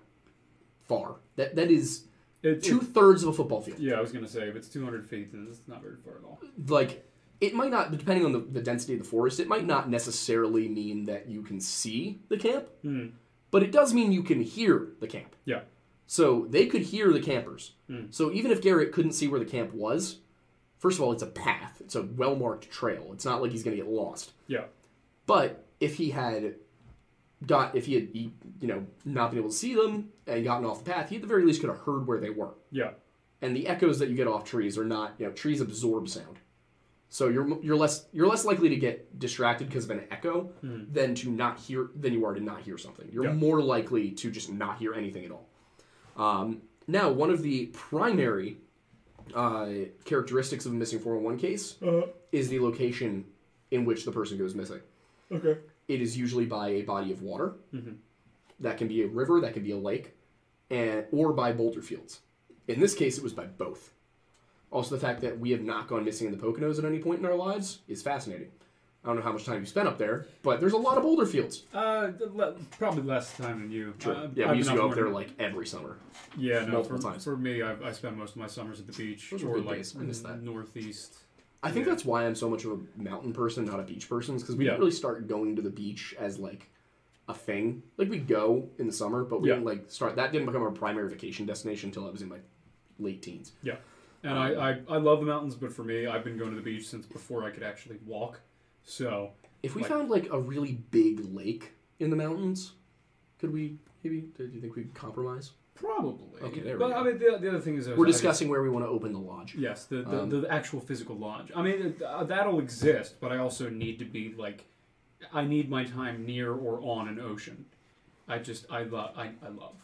far. That That is it, two-thirds of a football field. Yeah, I was going to say, if it's two hundred feet, then it's not very far at all. Like... It might not, depending on the, the density of the forest, it might not necessarily mean that you can see the camp, mm. but it does mean you can hear the camp. Yeah. So they could hear the campers. Mm. So even if Garrett couldn't see where the camp was, first of all, it's a path. It's a well-marked trail. It's not like he's going to get lost. Yeah. But if he had got, if he had, you know, not been able to see them and gotten off the path, he at the very least could have heard where they were. Yeah. And the echoes that you get off trees are not, you know, trees absorb sound. So you're you're less you're less likely to get distracted because of an echo mm. than to not hear than you are to not hear something. You're yeah. more likely to just not hear anything at all. Um, now, one of the primary uh, characteristics of a missing four one one case uh-huh. is the location in which the person goes missing. Okay. It is usually by a body of water. Mm-hmm. That can be a river, that can be a lake, and or by boulder fields. In this case, it was by both. Also, the fact that we have not gone missing in the Poconos at any point in our lives is fascinating. I don't know how much time you spent up there, but there's a lot of boulder fields. Uh, le- probably less time than you. True. Uh, yeah, I've we used to go up there more... like every summer. Yeah, no, multiple for, times. For me, I, I spend most of my summers at the beach Those or good like days. I miss that. northeast. I think yeah. that's why I'm so much of a mountain person, not a beach person, because we yeah. didn't really start going to the beach as like a thing. Like we'd go in the summer, but we yeah. didn't like start. That didn't become our primary vacation destination until I was in my late teens. Yeah. And I, I, I love the mountains, but for me, I've been going to the beach since before I could actually walk. So, if we like, found like a really big lake in the mountains, could we maybe? Do you think we'd compromise? Probably. Okay, there we but, go. I mean, the, the other thing is, we're discussing where we want to open the lodge. Yes, the the, um, the actual physical lodge. I mean, uh, that'll exist, but I also need to be like, I need my time near or on an ocean. I just I love I, I love.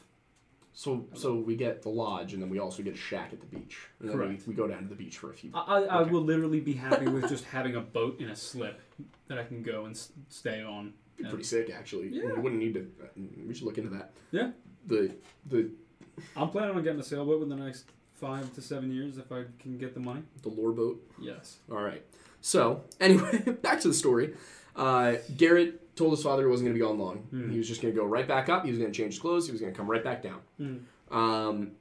So so we get the lodge, and then we also get a shack at the beach. And then Correct. We, we go down to the beach for a few. I, I, okay. I will literally be happy with just having a boat in a slip that I can go and s- stay on. Be pretty sick, actually. Yeah. We wouldn't need to. We should look into that. Yeah. The the I'm planning on getting a sailboat within the next five to seven years if I can get the money. the lore boat. Yes. All right. So anyway, back to the story. Uh, Garrett told his father he wasn't going to be gone long. Hmm. He was just going to go right back up. He was going to change his clothes. He was going to come right back down. Hmm. Um,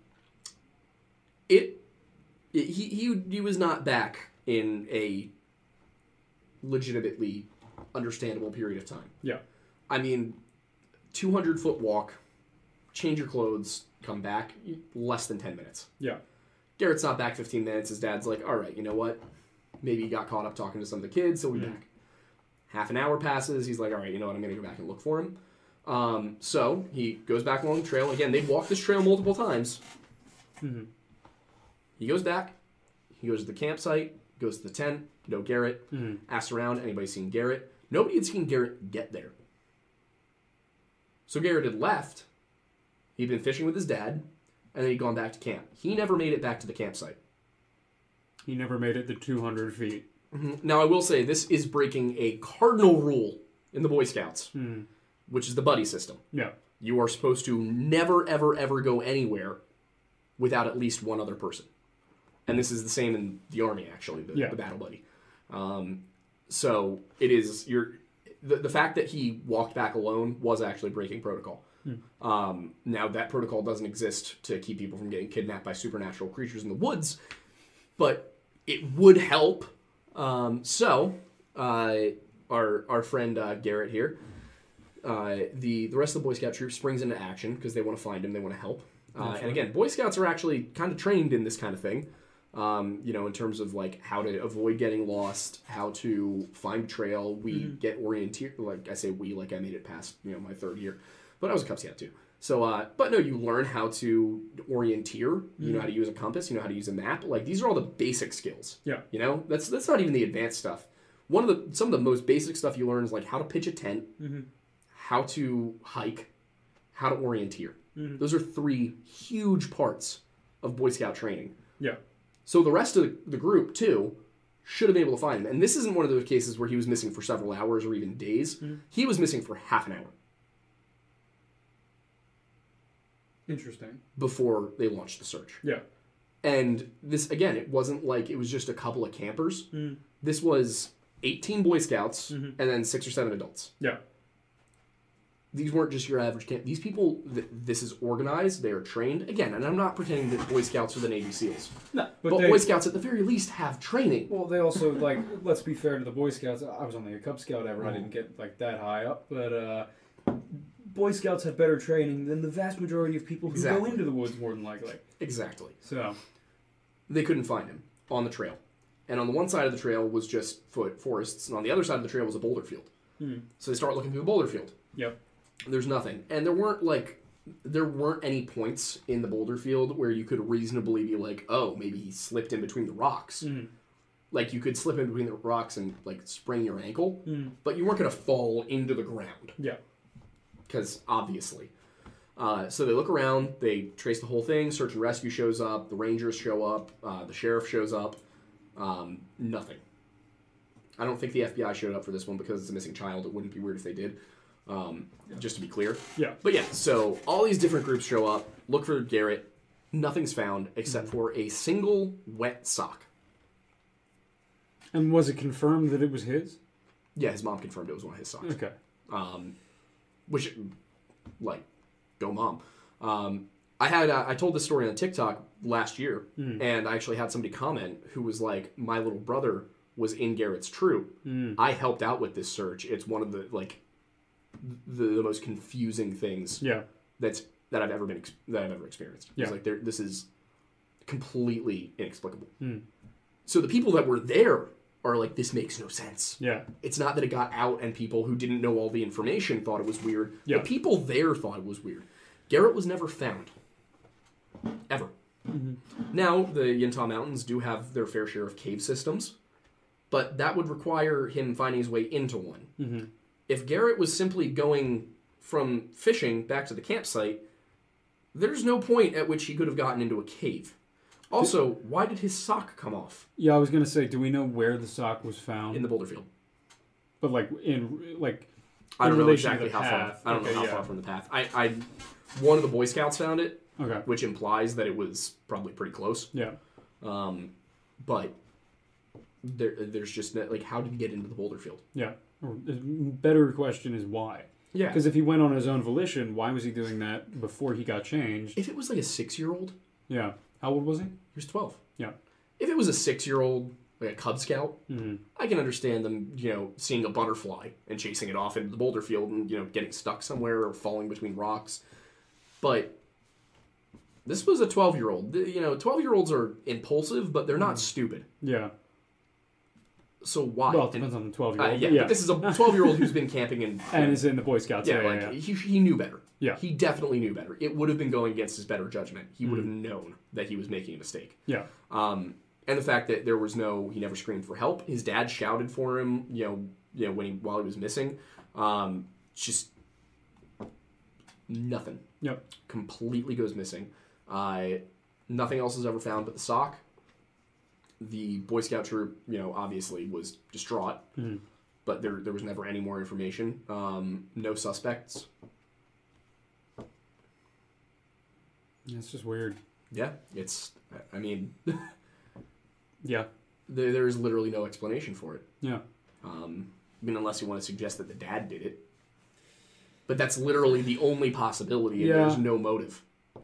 it, it he he he was not back in a legitimately understandable period of time. Yeah. I mean, two hundred foot walk, change your clothes, come back, less than ten minutes. Yeah. Garrett's not back fifteen minutes. His dad's like, all right, you know what? Maybe he got caught up talking to some of the kids, so we'll be Mm. back. Half an hour passes. He's like, all right, you know what? I'm going to go back and look for him. Um, so he goes back along the trail. Again, they've walked this trail multiple times. Mm-hmm. He goes back. He goes to the campsite, goes to the tent. No Garrett. Mm-hmm. Asks around. Anybody seen Garrett? Nobody had seen Garrett get there. So Garrett had left. He'd been fishing with his dad, and then he'd gone back to camp. He never made it back to the campsite. He never made it the two hundred feet. Mm-hmm. Now, I will say, this is breaking a cardinal rule in the Boy Scouts, Mm. which is the buddy system. Yeah. You are supposed to never, ever, ever go anywhere without at least one other person. And this is the same in the Army, actually, the, Yeah. the battle buddy. Um, so, it is, you're, the, the fact that he walked back alone was actually breaking protocol. Hmm. Um, now, that protocol doesn't exist to keep people from getting kidnapped by supernatural creatures in the woods, but it would help. Um, so, uh, our our friend uh, Garrett here, uh, the, the rest of the Boy Scout troop springs into action because they want to find him, they want to help. Uh, and again, Boy Scouts are actually kind of trained in this kind of thing. Um, you know, in terms of like how to avoid getting lost, how to find a trail. We mm-hmm. get orienteer. Like I say, we like I made it past you know my third year, but I was a Cub Scout too. So, uh, but no, you learn how to orienteer. You mm-hmm. know how to use a compass. You know how to use a map. Like these are all the basic skills. Yeah. You know, that's that's not even the advanced stuff. One of the some of the most basic stuff you learn is like how to pitch a tent, mm-hmm. how to hike, how to orienteer. Mm-hmm. Those are three huge parts of Boy Scout training. Yeah. So the rest of the, the group, too, should have been able to find him. And this isn't one of those cases where he was missing for several hours or even days. Mm-hmm. He was missing for half an hour. Interesting. Before they launched the search. Yeah. And this, again, it wasn't like it was just a couple of campers. Mm. This was eighteen Boy Scouts mm-hmm. and then six or seven adults. Yeah. These weren't just your average camp. These people, th- this is organized. They are trained. Again, and I'm not pretending that Boy Scouts are the Navy SEALs. No, but, but they, Boy Scouts at the very least have training. Well, they also, like, let's be fair to the Boy Scouts. I was only a Cub Scout ever. I didn't get, like, that high up. But uh, Boy Scouts have better training than the vast majority of people who exactly. go into the woods, more than likely. Exactly. So they couldn't find him on the trail. And on the one side of the trail was just foot forests, and on the other side of the trail was a boulder field. Hmm. So they start looking through the boulder field. Yep. There's nothing. And there weren't, like, there weren't any points in the boulder field where you could reasonably be like, oh, maybe he slipped in between the rocks. Mm. Like, you could slip in between the rocks and, like, sprain your ankle, mm. but you weren't going to fall into the ground. Yeah. Because, obviously. Uh, so they look around, they trace the whole thing, search and rescue shows up, the rangers show up, uh, the sheriff shows up. Um, nothing. I don't think the F B I showed up for this one because it's a missing child. It wouldn't be weird if they did. Um, just to be clear. Yeah. But yeah, so all these different groups show up, look for Garrett. Nothing's found except mm-hmm. for a single wet sock. And was it confirmed that it was his? Yeah, his mom confirmed it was one of his socks. Okay. Um, which, like, go mom. Um, I had uh, I told this story on TikTok last year, mm. and I actually had somebody comment who was like, my little brother was in Garrett's troop. Mm. I helped out with this search. It's one of the, like, the, the most confusing things yeah. that's that I've ever been ex- that I've ever experienced. Yeah. It's like this is completely inexplicable. Mm. So the people that were there are like, this makes no sense. Yeah. It's not that it got out and people who didn't know all the information thought it was weird. Yeah. The people there thought it was weird. Garrett was never found. Ever. Mm-hmm. Now, the Yintah Mountains do have their fair share of cave systems, but that would require him finding his way into one. Mm-hmm. If Garrett was simply going from fishing back to the campsite, there's no point at which he could have gotten into a cave. Also, why did his sock come off? Yeah, I was going to say, do we know where the sock was found? In the boulder field. But like, in, like, I don't in know exactly how path. far. I don't okay, know how yeah. far from the path. I, I, one of the Boy Scouts found it, okay. which implies that it was probably pretty close. Yeah. Um, but there, there's just no, like, how did he get into the boulder field? Yeah. Or the better question is why. Yeah. Because if he went on his own volition, why was he doing that before he got changed? If it was like a six-year-old, yeah. How old was he? he was twelve. Yeah. If it was a six-year-old, like a Cub Scout, mm-hmm. I can understand them, you know, seeing a butterfly and chasing it off into the boulder field and, you know, getting stuck somewhere or falling between rocks. But this was a twelve-year-old. You know, twelve-year-olds are impulsive, but they're not mm. stupid. Yeah. So why? Well, it depends on the twelve-year-old. Uh, yeah, yeah, but this is a twelve-year-old who's been camping in... and is in the Boy Scouts. Yeah, yeah, like, yeah. He, he knew better. Yeah. He definitely knew better. It would have been going against his better judgment. He mm. would have known that he was making a mistake. Yeah. Um, and the fact that there was no... He never screamed for help. His dad shouted for him, you know, you know when he while he was missing. Um, just... Nothing. Yep. Completely goes missing. Uh, nothing else is ever found but the sock. The Boy Scout troop, you know, obviously was distraught, mm-hmm. but there there was never any more information. Um, no suspects. It's just weird. Yeah, it's. I mean, yeah, there there is literally no explanation for it. Yeah. Um, I mean, unless you want to suggest that the dad did it. But that's literally the only possibility, and Yeah. there's no motive.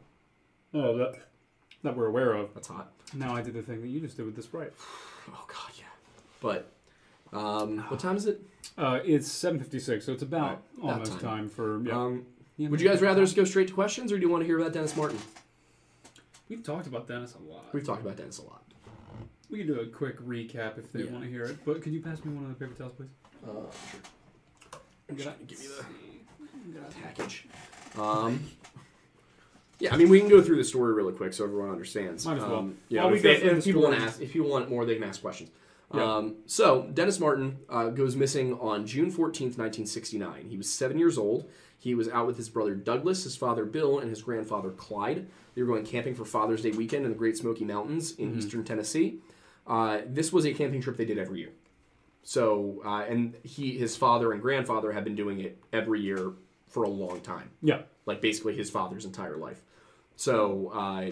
Oh, that that we're aware of. That's hot. Now I did the thing that you just did with the Sprite. Oh, God, yeah. But, um, what time is it? Uh, it's seven fifty-six, so it's about Right, almost time. time. for... Yeah. Um, Yeah, would you guys rather us go straight to questions, or do you want to hear about Dennis Martin? We've talked about Dennis a lot. We've talked about Dennis a lot. We can do a quick recap if they Yeah. want to hear it. But could you pass me one of the paper towels, please? Uh, sure. I'm Gonna trying to give you the package. Um, yeah, I mean, we can go through the story really quick so everyone understands. Might as well. Um, yeah, While we if, go they- through if the people want to story. ask, if people want more, they can ask questions. Yeah. Um, so Dennis Martin uh, goes missing on June fourteenth, nineteen sixty-nine. He was seven years old. He was out with his brother Douglas, his father Bill, and his grandfather Clyde. They were going camping for Father's Day weekend in the Great Smoky Mountains in Mm-hmm. eastern Tennessee. Uh, this was a camping trip they did every year. So, uh, and he, his father and grandfather had been doing it every year for a long time. Yeah. Like basically his father's entire life. So, uh,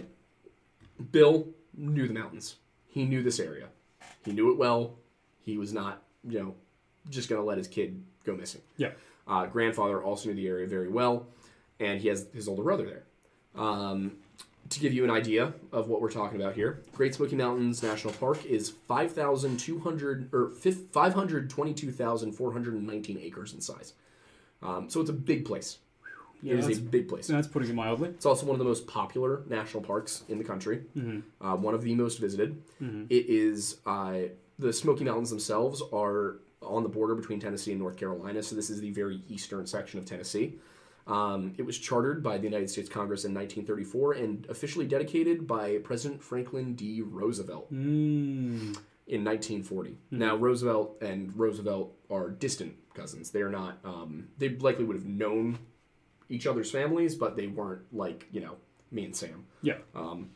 Bill knew the mountains. He knew this area. He knew it well. He was not, you know, just going to let his kid go missing. Yeah. Uh, grandfather also knew the area very well, and he has his older brother there. Um, to give you an idea of what we're talking about here, Great Smoky Mountains National Park is five thousand two hundred or five hundred twenty-two thousand four hundred nineteen acres in size. Um, so it's a big place. Yeah, it is that's- a big place. That's putting it mildly. It's also one of the most popular national parks in the country. Mm-hmm. Uh, one of the most visited. Mm-hmm. It is uh, the Smoky Mountains themselves are on the border between Tennessee and North Carolina, so this is the very eastern section of Tennessee. Um, it was chartered by the United States Congress in nineteen thirty-four and officially dedicated by President Franklin D. Roosevelt Mm. in nineteen forty. Mm-hmm. Now, Roosevelt and Roosevelt are distant cousins. They are not. Um, they likely would have known each other's families, but they weren't like you know me and Sam. Yeah. Um,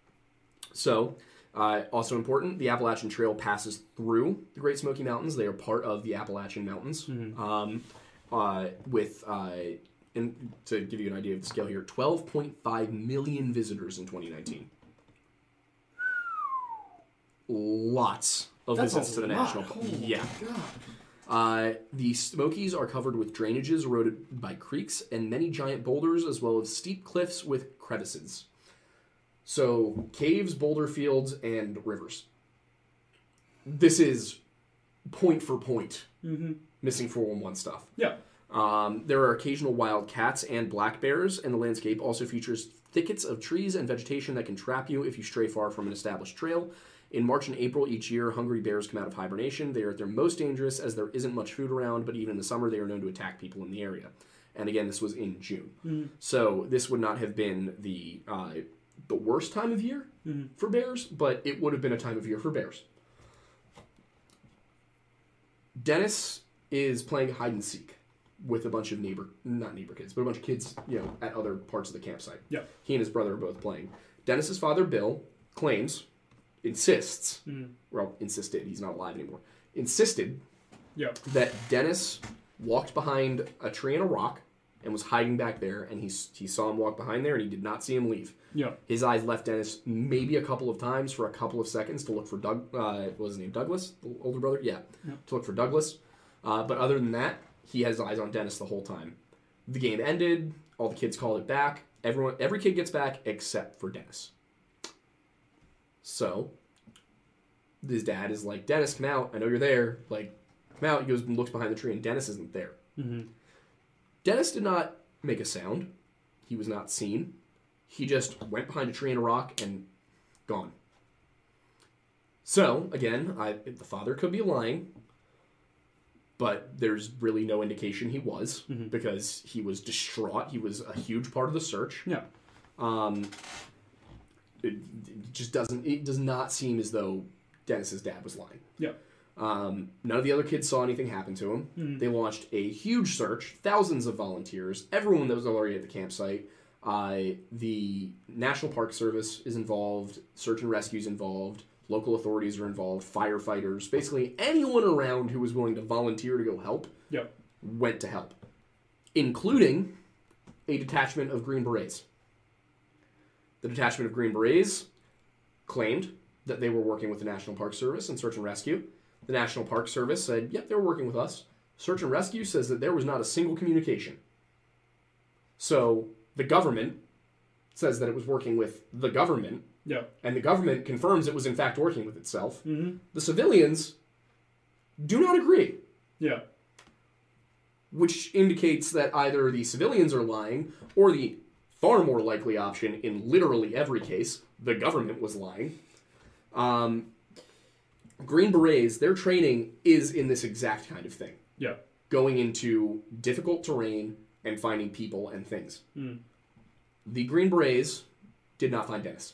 so, uh, also important, the Appalachian Trail passes through the Great Smoky Mountains. They are part of the Appalachian Mountains. Mm-hmm. Um, uh, with, uh, and to give you an idea of the scale here, twelve point five million visitors in twenty nineteen. Lots of That's visits a to the lot. national park. Oh my Yeah. God. Uh, the Smokies are covered with drainages eroded by creeks and many giant boulders, as well as steep cliffs with crevices. So, caves, boulder fields, and rivers. This is point for point Mm-hmm. missing four one one stuff. Yeah. Um, there are occasional wild cats and black bears, and the landscape also features thickets of trees and vegetation that can trap you if you stray far from an established trail. In March and April each year, hungry bears come out of hibernation. They are at their most dangerous as there isn't much food around, but even in the summer, they are known to attack people in the area. And again, this was in June. Mm. So this would not have been the uh, the worst time of year Mhm. for bears, but it would have been a time of year for bears. Dennis is playing hide and seek with a bunch of neighbor, not neighbor kids, but a bunch of kids, you know, at other parts of the campsite. Yeah. He and his brother are both playing. Dennis's father, Bill, claims, insists, Mm. well, insisted, he's not alive anymore, insisted Yeah. that Dennis walked behind a tree and a rock and was hiding back there, and he, he saw him walk behind there, and he did not see him leave. Yeah. His eyes left Dennis maybe a couple of times for a couple of seconds to look for Doug. Uh, what was his name? Douglas, the older brother. Yeah, Yeah. to look for Douglas. Uh, but other than that, he has eyes on Dennis the whole time. The game ended. All the kids called it back. Everyone, every kid gets back except for Dennis. So his dad is like, Dennis, come out. I know you're there. Like, come out. He goes and looks behind the tree, and Dennis isn't there. Mm-hmm. Dennis did not make a sound. He was not seen. He just went behind a tree and a rock and gone. So, again, I, the father could be lying, but there's really no indication he was Mhm. because he was distraught. He was a huge part of the search. Yeah. Um, it, it just doesn't, it does not seem as though Dennis's dad was lying. Yeah. Um, none of the other kids saw anything happen to him. Mhm. They launched a huge search, thousands of volunteers, everyone that was already at the campsite. Uh, the National Park Service is involved, search and rescue is involved, local authorities are involved, firefighters, basically anyone around who was willing to volunteer to go help Yeah. went to help, including a detachment of Green Berets. The detachment of Green Berets claimed that they were working with the National Park Service in search and rescue. The National Park Service said, yep, they were working with us. Search and Rescue says that there was not a single communication. So the government says that it was working with the government, yeah, and the government confirms it was in fact working with itself. Mm-hmm. The civilians do not agree. Yeah. Which indicates that either the civilians are lying, or the far more likely option in literally every case, the government was lying. Um, Green Berets, their training is in this exact kind of thing. Yeah. Going into difficult terrain and finding people and things. Mm. The Green Berets did not find Dennis.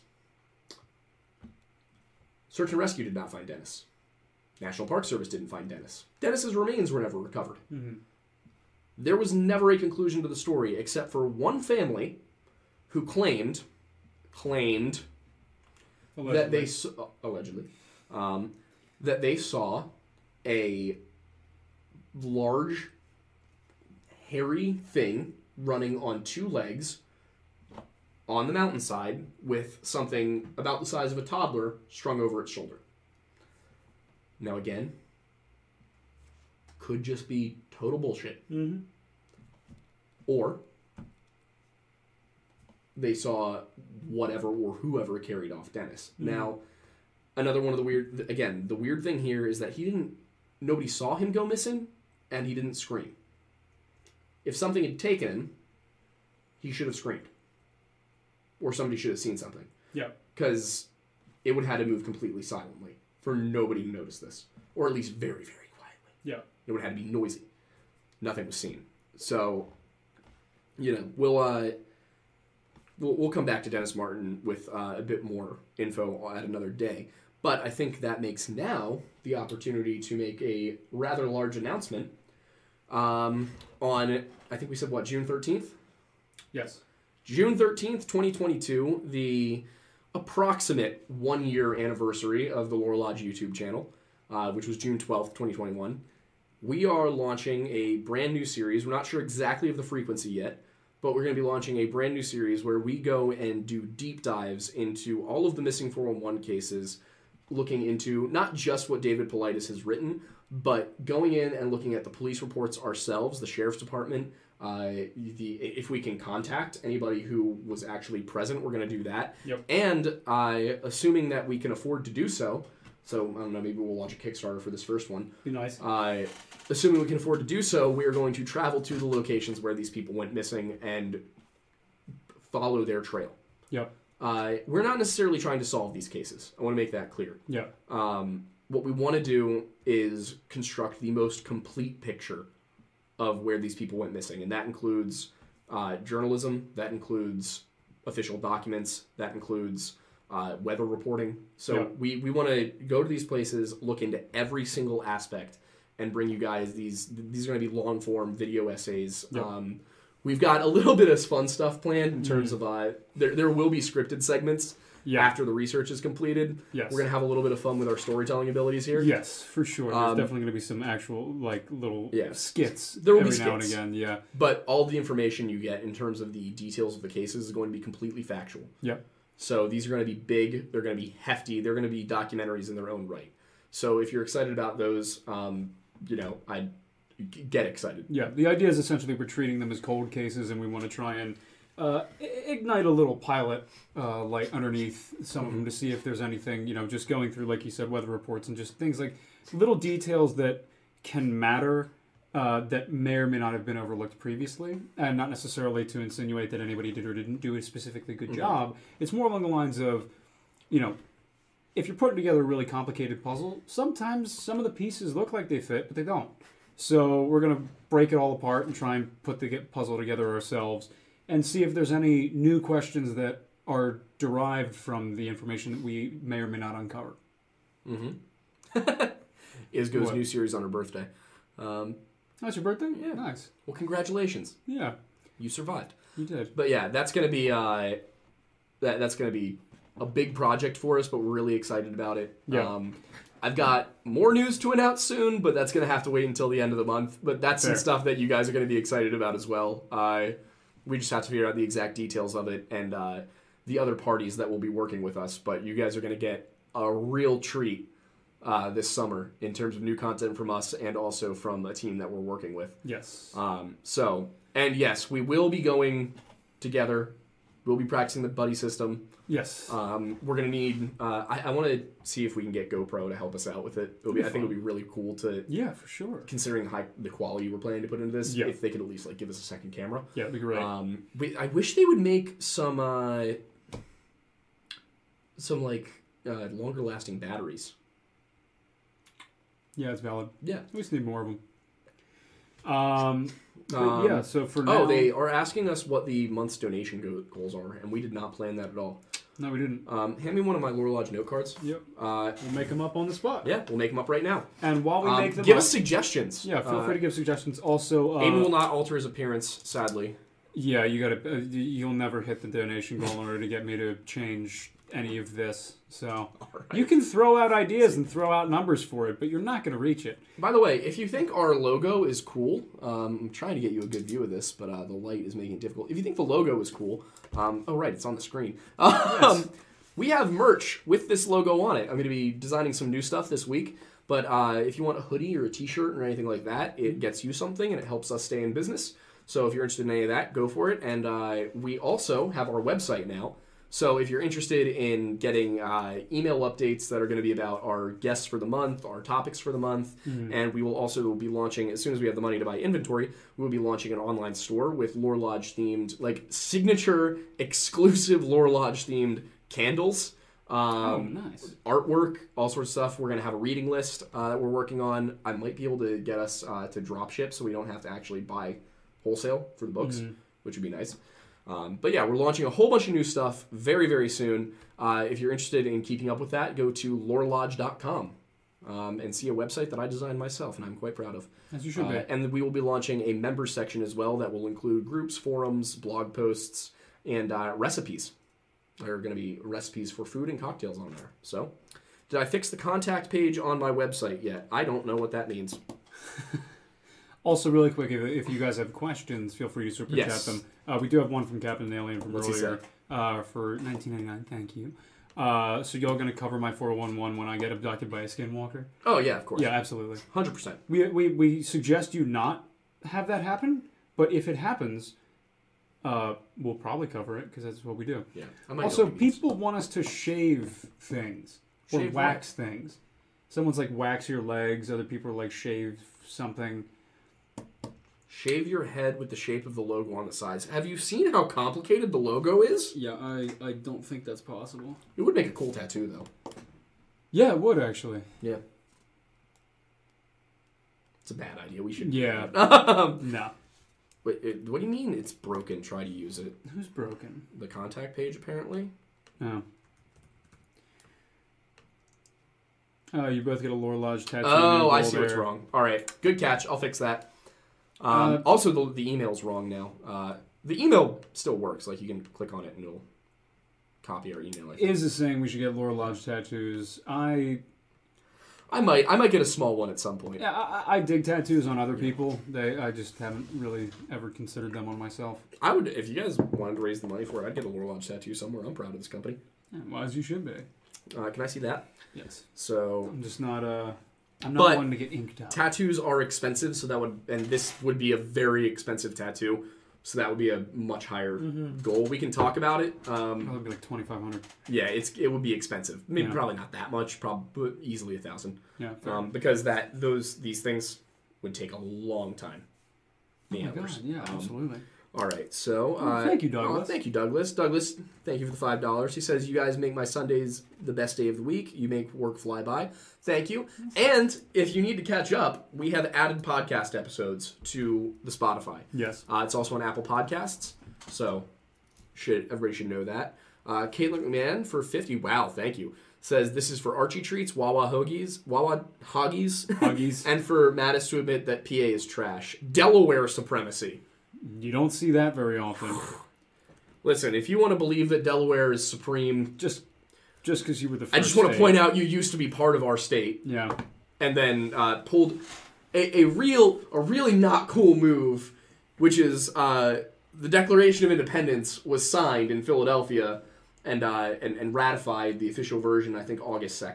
Search and Rescue did not find Dennis. National Park Service didn't find Dennis. Dennis's remains were never recovered. Mm-hmm. There was never a conclusion to the story except for one family who claimed, claimed allegedly. that they saw, allegedly, um, that they saw a large, hairy thing running on two legs on the mountainside with something about the size of a toddler strung over its shoulder. Now again, could just be total bullshit. Mm-hmm. Or they saw whatever or whoever carried off Dennis. Mm-hmm. Now, another one of the weird, again, the weird thing here is that he didn't, nobody saw him go missing, and he didn't scream. If something had taken him, he should have screamed. Or somebody should have seen something. Yeah. Because it would have had to move completely silently for nobody to notice this. Or at least very, very quietly. Yeah. It would have had to be noisy. Nothing was seen. So, you know, we'll uh, we'll, we'll come back to Dennis Martin with uh, a bit more info at another day. But I think that makes now the opportunity to make a rather large announcement um, on, I think we said, what, June thirteenth? Yes. June thirteenth, twenty twenty-two, the approximate one-year anniversary of the Lore Lodge YouTube channel, uh, which was June twelfth, twenty twenty-one. We are launching a brand new series. We're not sure exactly of the frequency yet, but we're going to be launching a brand new series where we go and do deep dives into all of the missing four one one cases, looking into not just what David Paulides has written, but going in and looking at the police reports ourselves, the sheriff's department. Uh, the if we can contact anybody who was actually present, we're going to do that. Yep. And uh, assuming that we can afford to do so, so I don't know, maybe we'll launch a Kickstarter for this first one. Be nice. Uh, assuming we can afford to do so, we are going to travel to the locations where these people went missing and follow their trail. Yep. Uh, we're not necessarily trying to solve these cases. I want to make that clear. Yeah. Um, what we want to do is construct the most complete picture of where these people went missing. And that includes uh, journalism, that includes official documents, that includes uh, weather reporting. So yeah. we, we want to go to these places, look into every single aspect, and bring you guys these. These are going to be long-form video essays. Yep. Um, we've got a little bit of fun stuff planned in terms mm. of, uh, there, there will be scripted segments. Yeah. After the research is completed, yes. we're going to have a little bit of fun with our storytelling abilities here. Yes, for sure. There's Um, definitely going to be some actual, like, little yeah. skits there will every be skits. now and again. Yeah. But all the information you get in terms of the details of the cases is going to be completely factual. Yeah. So these are going to be big. They're going to be hefty. They're going to be documentaries in their own right. So if you're excited about those, um, you know, I'd get excited. Yeah. The idea is essentially we're treating them as cold cases, and we want to try and Uh, ignite a little pilot uh, light underneath some mm-hmm. of them to see if there's anything, you know, just going through, like you said, weather reports and just things like little details that can matter uh, that may or may not have been overlooked previously, and not necessarily to insinuate that anybody did or didn't do a specifically good mm-hmm. job. It's more along the lines of, you know, if you're putting together a really complicated puzzle, sometimes some of the pieces look like they fit, but they don't. So we're going to break it all apart and try and put the puzzle together ourselves, and see if there's any new questions that are derived from the information that we may or may not uncover. Mm-hmm. Izgo's new series on her birthday. Um, That's your birthday? Yeah. Nice. Well, congratulations. Yeah. You survived. You did. But yeah, that's gonna be uh, that that's gonna be a big project for us, but we're really excited about it. Yeah. Um, I've got more news to announce soon, but that's gonna have to wait until the end of the month. But that's Fair. some stuff that you guys are gonna be excited about as well. Uh, We just have to figure out the exact details of it and uh, the other parties that will be working with us. But you guys are going to get a real treat uh, this summer in terms of new content from us and also from a team that we're working with. Yes. Um, so, and yes, we will be going together. We'll be practicing the buddy system. Yes. Um, we're gonna need. Uh, I, I want to see if we can get GoPro to help us out with it. It'll be, I think it'll be really cool to. Yeah, for sure. Considering the high the quality we're planning to put into this, yeah. if they could at least like give us a second camera. Yeah, that'd be great. Um, we, I wish they would make some uh, some like uh, longer lasting batteries. Yeah, it's valid. Yeah, we just need more of them. Um. But um, yeah, so for now... Oh, they are asking us what the month's donation go- goals are, and we did not plan that at all. No, we didn't. Um, hand me one of my Lore Lodge note cards. Yep. Uh, we'll make them up on the spot. Yeah, we'll make them up right now. And while we um, make them give up, us suggestions. Yeah, feel uh, free to give suggestions. Also, uh, Aiden will not alter his appearance, sadly. Yeah, you gotta. Uh, you'll never hit the donation goal in order to get me to change any of this. So right. You can throw out ideas and throw out numbers for it, but you're not going to reach it. By the way, if you think our logo is cool, um, I'm trying to get you a good view of this, but uh, the light is making it difficult. If you think the logo is cool, um, oh right, it's on the screen. Um, yes. We have merch with this logo on it. I'm going to be designing some new stuff this week, but uh, if you want a hoodie or a t-shirt or anything like that, it gets you something and it helps us stay in business. So if you're interested in any of that, go for it. And uh, we also have our website now. So if you're interested in getting uh, email updates that are going to be about our guests for the month, our topics for the month, mm-hmm. and we will also be launching, as soon as we have the money to buy inventory, we will be launching an online store with Lore Lodge themed, like signature exclusive Lore Lodge themed candles. Um, oh, nice. Artwork, all sorts of stuff. We're going to have a reading list uh, that we're working on. I might be able to get us uh, to drop ship so we don't have to actually buy wholesale for the books, mm-hmm. which would be nice. Um, but yeah, we're launching a whole bunch of new stuff very, very soon. Uh, if you're interested in keeping up with that, go to lore lodge dot com um, and see a website that I designed myself and I'm quite proud of. As you should uh, be. And we will be launching a member section as well that will include groups, forums, blog posts, and uh, recipes. There are going to be recipes for food and cocktails on there. So, did I fix the contact page on my website yet? I don't know what that means. Also, really quick, if, if you guys have questions, feel free to super yes. chat them. Uh, we do have one from Captain Alien from What's earlier uh, for nineteen ninety-nine. Thank you. Uh, so y'all going to cover my four one one when I get abducted by a skinwalker? Oh, yeah, of course. Yeah, absolutely. one hundred percent. We, we, we suggest you not have that happen, but if it happens, uh, we'll probably cover it because that's what we do. Yeah. Also, people want us to shave things or shave wax what? things. Someone's like, wax your legs. Other people are like, shave something. Shave your head with the shape of the logo on the sides. Have you seen how complicated the logo is? Yeah, I, I don't think that's possible. It would make a cool tattoo, though. Yeah, it would, actually. Yeah. It's a bad idea. We should... Yeah. um, no. Wait, it, what do you mean it's broken? Try to use it. Who's broken? The contact page, apparently. Oh. Oh, you both get a Lore Lodge tattoo. Oh, I see there. what's wrong. All right. Good catch. I'll fix that. Um, uh, also, the, the email's wrong now. Uh, the email still works. Like, you can click on it and it'll copy our email. I think. Is is saying we should get Lore Lodge tattoos. I... I might. I might get a small one at some point. Yeah, I, I dig tattoos on other people. They, I just haven't really ever considered them on myself. I would, if you guys wanted to raise the money for it, I'd get a Lore Lodge tattoo somewhere. I'm proud of this company. Yeah, well, as you should be. Uh, can I see that? Yes. So I'm just not uh I'm not but one to get inked out. Tattoos are expensive, so that would and this would be a very expensive tattoo. So that would be a much higher mm-hmm. goal. We can talk about it. Um, Probably like twenty five hundred. Yeah, it's it would be expensive. Maybe yeah. probably not that much. Probably easily a thousand. Yeah. Um, because that those these things would take a long time. Oh my God, yeah, um, absolutely. All right, so well, uh, thank you, Douglas. Oh, thank you, Douglas. Douglas, thank you for the five dollars. He says you guys make my Sundays the best day of the week. You make work fly by. Thank you. And if you need to catch up, we have added podcast episodes to the Spotify. Yes. Uh, it's also on Apple Podcasts, so should everybody should know that. Uh, Caitlin McMahon for fifty. Wow, thank you. Says this is for Archie Treats, Wawa Hoagies, Wawa Hoggies, Hoggies, and for Mattis to admit that P A is trash. Delaware supremacy. You don't see that very often. Listen, if you want to believe that Delaware is supreme, just just because you were the first I just want to state. point out you used to be part of our state. Yeah. And then uh, pulled a, a real, a really not cool move, which is uh, the Declaration of Independence was signed in Philadelphia and, uh, and and ratified, the official version, I think August second.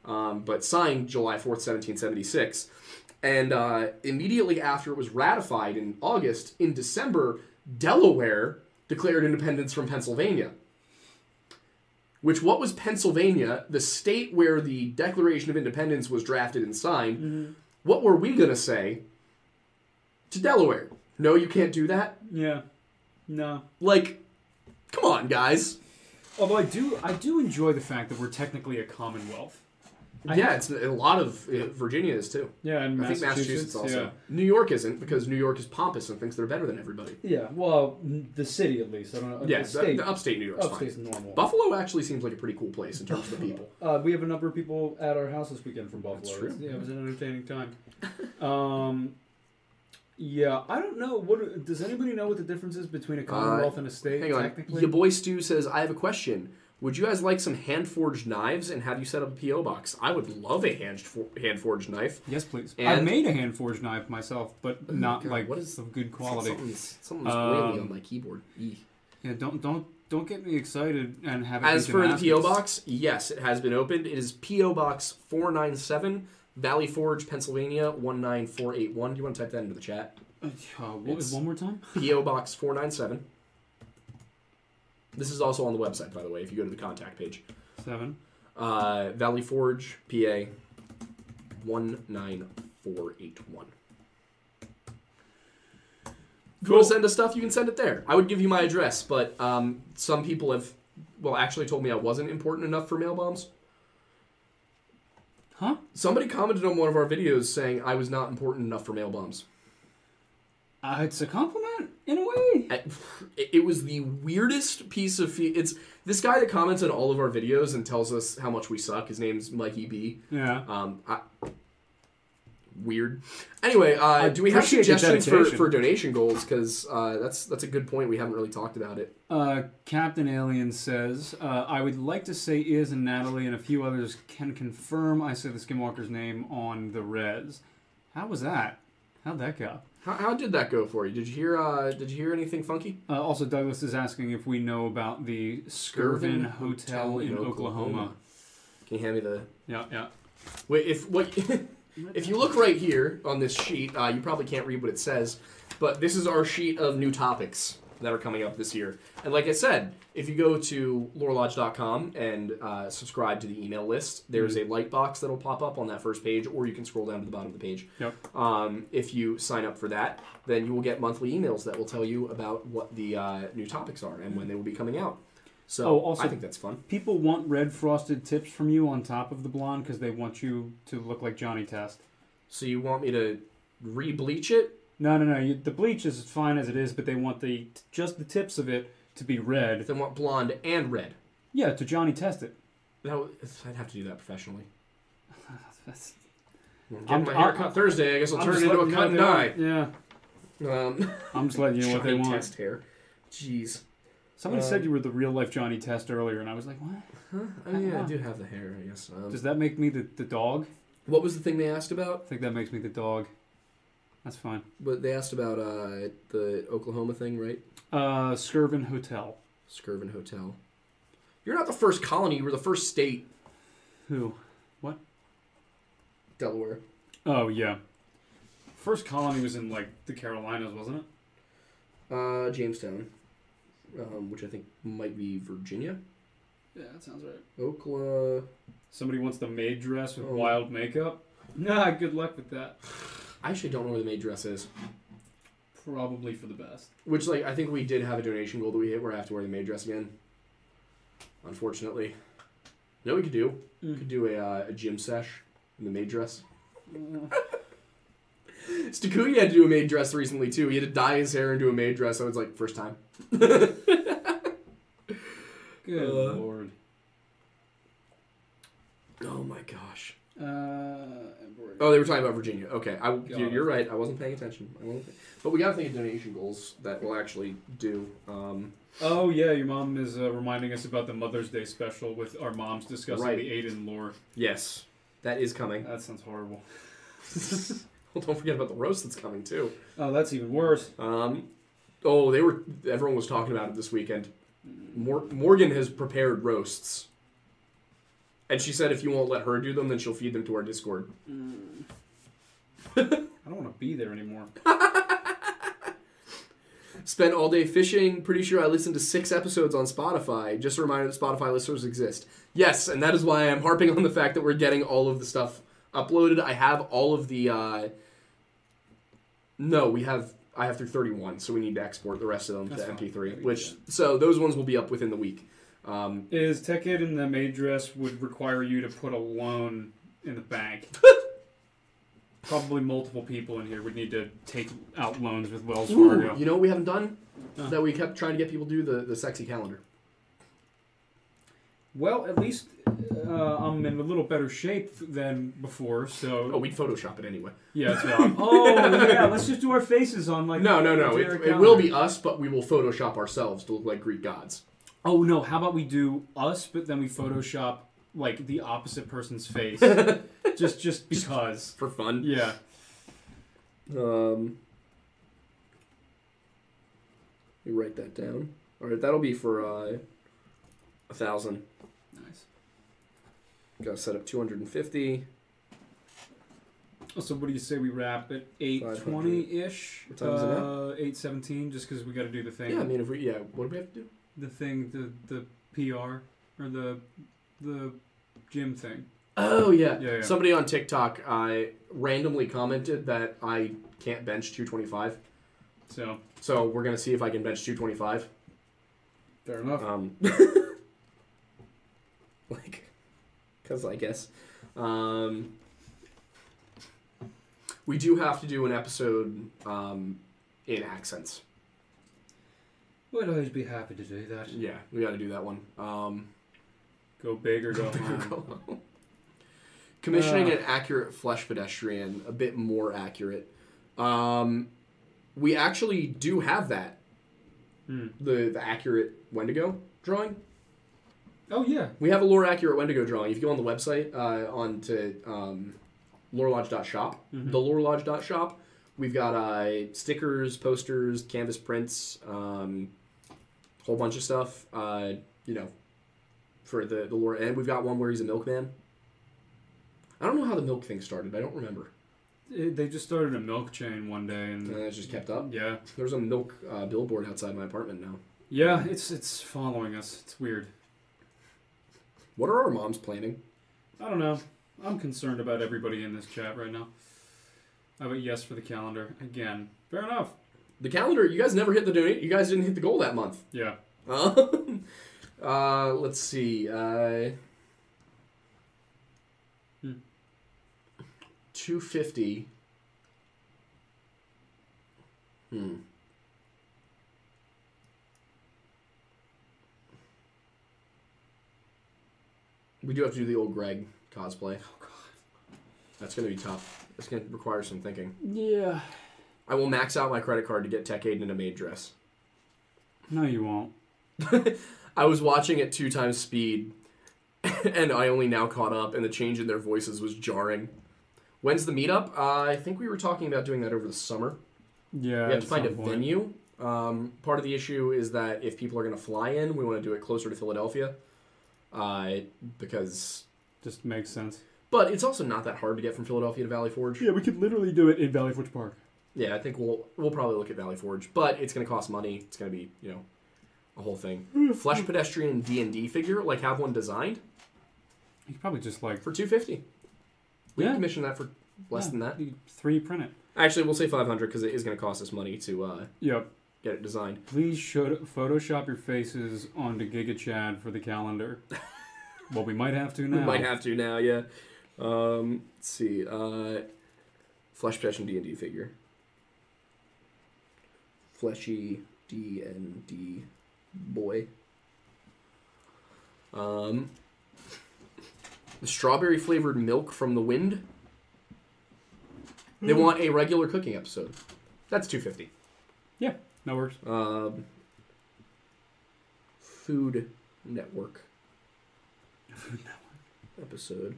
um, but signed July fourth, seventeen seventy-six. And uh, immediately after it was ratified in August, in December, Delaware declared independence from Pennsylvania. Which, what was Pennsylvania, the state where the Declaration of Independence was drafted and signed, mm-hmm. what were we going to say to Delaware? No, you can't do that? Yeah. No. Like, come on, guys. Although I do I do enjoy the fact that we're technically a commonwealth. I yeah, have, it's a lot of uh, Virginia is too. Yeah, and I Massachusetts, think Massachusetts also. Yeah. New York isn't because New York is pompous and thinks they're better than everybody. Yeah, well, the city at least. I don't know. Yeah, the, state, the, the upstate New York's upstate's fine. normal. Buffalo actually seems like a pretty cool place in terms of the people. Uh, we have a number of people at our house this weekend from Buffalo. That's true. Yeah, it was an entertaining time. um, yeah, I don't know. What does anybody know what the difference is between a commonwealth uh, and a state? Hang on, technically? your boy Stu says, "I have a question. Would you guys like some hand-forged knives and have you set up a P O box? I would love a hand hand-forged knife. Yes, please. And I've made a hand-forged knife myself, but oh not God, like what is, of good quality. Something's, something's um, wailing on my keyboard. Eek. Yeah, don't don't don't get me excited and have it. As for the P O gymnastics. box, yes, it has been opened. It is P O Box four nine seven, Valley Forge, Pennsylvania one nine four eight one. Do you want to type that into the chat? Uh, what was one more time? P O Box four nine seven. This is also on the website, by the way, if you go to the contact page. Seven. Uh, Valley Forge, P A, one nine four eight one. If you Cool. want to send us stuff, you can send it there. I would give you my address, but um, some people have, well, actually told me I wasn't important enough for mail bombs. Huh? Somebody commented on one of our videos saying I was not important enough for mail bombs. Uh, it's a compliment, in a way. I, it was the weirdest piece of... Fe- it's this guy that comments on all of our videos and tells us how much we suck. His name's Mikey B. Yeah. Um, I, weird. Anyway, uh, I do we have appreciate the suggestions for, dedication. for donation goals? Because uh, that's that's a good point. We haven't really talked about it. Uh, Captain Alien says, uh, I would like to say Iz and Natalie and a few others can confirm I said the Skinwalker's name on the res. How was that? How'd that go? How, how did that go for you? Did you hear? Uh, did you hear anything funky? Uh, also, Douglas is asking if we know about the Skirvin Hotel in Oklahoma. Can you hand me the? Yeah, yeah. Wait, if what? If you look right here on this sheet, uh, you probably can't read what it says, but this is our sheet of new topics that are coming up this year. And like I said, if you go to lore lodge dot com and uh, subscribe to the email list, there's mm-hmm. a light box that'll pop up on that first page, or you can scroll down to the bottom of the page. Yep. Um, if you sign up for that, then you will get monthly emails that will tell you about what the uh, new topics are and when they will be coming out. So oh, also, I think that's fun. People want red frosted tips from you on top of the blonde because they want you to look like Johnny Test. So you want me to re-bleach it? No, no, no. You, the bleach is fine as it is, but they want the just the tips of it to be red. They want blonde and red. Yeah, to Johnny Test it. That would, I'd have to do that professionally. That's, I'm getting my hair cut Thursday. I guess I'll I'm turn it into a cut and dye. Yeah. Um, I'm just letting you know what they want. Johnny Test hair. Jeez. Somebody um, said you were the real life Johnny Test earlier, and I was like, what? Huh? Oh, yeah, I do have the hair, I guess. Um, Does that make me the, the dog? What was the thing they asked about? I think that makes me the dog. That's fine. But they asked about uh, the Oklahoma thing, right? Uh, Skirvin Hotel. Skirvin Hotel. You're not the first colony. You were the first state. Who? What? Delaware. Oh, yeah. First colony was in, like, the Carolinas, wasn't it? Uh, Jamestown. Um, which I think might be Virginia. Yeah, that sounds right. Oklahoma. Somebody wants the maid dress with oh. wild makeup? Nah, good luck with that. I actually don't know where the maid dress is. Probably for the best. Which, like, I think we did have a donation goal that we hit where I have to wear the maid dress again. Unfortunately. You know what we could do? Mm. We could do a, uh, a gym sesh in the maid dress. Uh. Stakuya had to do a maid dress recently, too. He had to dye his hair and do a maid dress. I was like, first time. Good uh, lord. Oh my gosh. Uh, oh, they were talking about Virginia. Okay, I, you're, you're right. I wasn't paying attention. I wasn't pay- but we got to think of donation goals that we'll actually do. Um, oh, yeah, your mom is uh, reminding us about the Mother's Day special with our moms discussing right. the Aiden lore. Yes, that is coming. That sounds horrible. Well, don't forget about the roast that's coming, too. Oh, that's even worse. Um, oh, they were. Everyone was talking about it this weekend. Mor- Morgan has prepared roasts. And she said if you won't let her do them, then she'll feed them to our Discord. Mm. I don't want to be there anymore. Spent all day fishing. Pretty sure I listened to six episodes on Spotify. Just a reminder that Spotify listeners exist. Yes, and that is why I'm harping on the fact that we're getting all of the stuff uploaded. I have all of the... Uh... No, we have... I have through thirty-one, so we need to export the rest of them That's to fine. M P three. Which So those ones will be up within the week. Um, Is TechAid in the maid dress would require you to put a loan in the bank? Probably multiple people in here would need to take out loans with Wells Fargo. Ooh, you know what we haven't done? Uh. That we kept trying to get people to do? The, the sexy calendar. Well, at least uh, I'm in a little better shape than before, so... Oh, we'd Photoshop it anyway. Yeah, it's not. Oh, yeah, let's just do our faces on, like... No, no, no. It, it will be us, but we will Photoshop ourselves to look like Greek gods. Oh, no, how about we do us, but then we Photoshop, like, the opposite person's face? just just because. Just for fun. Yeah. Um... Let me write that down. Alright, that'll be for, uh... A thousand. Nice. Gotta set up two hundred fifty. So what do you say we wrap at eight twenty-ish? What time is it now? Uh, eight seventeen, just because we got to do the thing. Yeah, I mean, if we... Yeah, what do we have to do? The thing, the the P R, or the the gym thing. Oh, yeah. Yeah, yeah. Somebody on TikTok uh, randomly commented that I can't bench two twenty-five. So... So we're going to see if I can bench two twenty-five. Fair enough. Um... Like, because I guess. Um, we do have to do an episode um, in accents. Would always be happy to do that. Yeah, we got to do that one. Um, go big or go big home. or go home. Commissioning Uh. an accurate flesh pedestrian, a bit more accurate. Um, we actually do have that. Hmm. The, the accurate Wendigo drawing. Oh, yeah. We have a lore accurate Wendigo drawing. If you go on the website, uh, on to um, lore lodge dot shop, Mm-hmm. the lore lodge dot shop, we've got uh, stickers, posters, canvas prints, um, a whole bunch of stuff, uh, you know, for the, the lore. And we've got one where he's a milkman. I don't know how the milk thing started. I don't remember. It, they just started a milk chain one day. And And it just kept up. Yeah. There's a milk uh, billboard outside my apartment now. Yeah, it's it's following us. It's weird. What are our moms planning? I don't know. I'm concerned about everybody in this chat right now. I have a yes for the calendar. Again. Fair enough. The calendar, you guys never hit the donate. You guys didn't hit the goal that month. Yeah. Um, uh, let's see. Uh, hmm. two fifty. Hmm. We do have to do the old Greg cosplay. Oh, God. That's going to be tough. It's going to require some thinking. Yeah. I will max out my credit card to get TechAid in a maid dress. No, you won't. I was watching at two times speed, and I only now caught up, and the change in their voices was jarring. When's the meetup? Uh, I think we were talking about doing that over the summer. Yeah. We have to find a point. venue. Um, part of the issue is that if people are going to fly in, we want to do it closer to Philadelphia. Uh, because... Just makes sense. But it's also not that hard to get from Philadelphia to Valley Forge. Yeah, we could literally do it in Valley Forge Park. Yeah, I think we'll we'll probably look at Valley Forge. But it's going to cost money. It's going to be, you know, a whole thing. Flesh Pedestrian D and D figure, like have one designed. You could probably just like... For two hundred fifty dollars. We Yeah. can commission that for less Yeah, than that. you three print it. Actually, we'll say five hundred dollars because it is going to cost us money to uh, Yep. get it designed. Please should Photoshop your faces onto GigaChad for the calendar. Well, we might have to now. We might have to now, yeah. Um, let's see. Uh, Flesh Pedestrian D and D figure. Fleshy D and D boy. Um, the strawberry flavored milk from the wind. They want a regular cooking episode. That's two hundred fifty dollars. Yeah, that works. Um, Food Network. Food Network. Episode.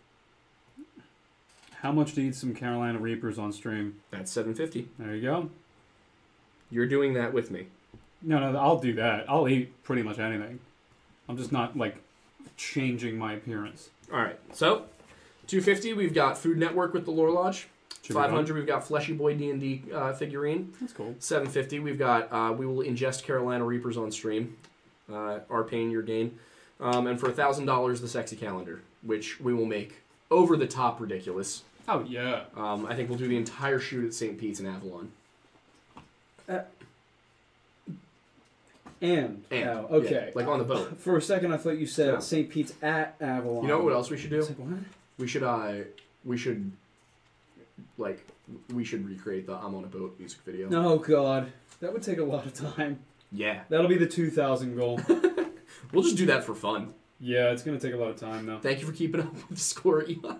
How much to eat some Carolina Reapers on stream? That's seven hundred fifty dollars. There you go. You're doing that with me. No, no, I'll do that. I'll eat pretty much anything. I'm just not, like, changing my appearance. All right. So, two fifty, we've got Food Network with the Lore Lodge. five hundred, we've got Fleshy Boy D and D uh, figurine. That's cool. seven fifty, we've got uh, We Will Ingest Carolina Reapers on stream. Uh, our pain, your gain. Um, and for one thousand dollars, the Sexy Calendar, which we will make over the top ridiculous. Oh, yeah. Um, I think we'll do the entire shoot at Saint Pete's in Avalon. Uh, and? And. Oh, okay. Yeah, like on the boat. For a second, I thought you said No. Saint Pete's at Avalon. You know what else we should do? I was like, what? We should, uh, we should, like, we should recreate the I'm on a Boat music video. Oh, God. That would take a lot of time. Yeah. That'll be the two thousand goal. We'll just do that for fun. Yeah, it's going to take a lot of time, though. Thank you for keeping up with the score, Eli.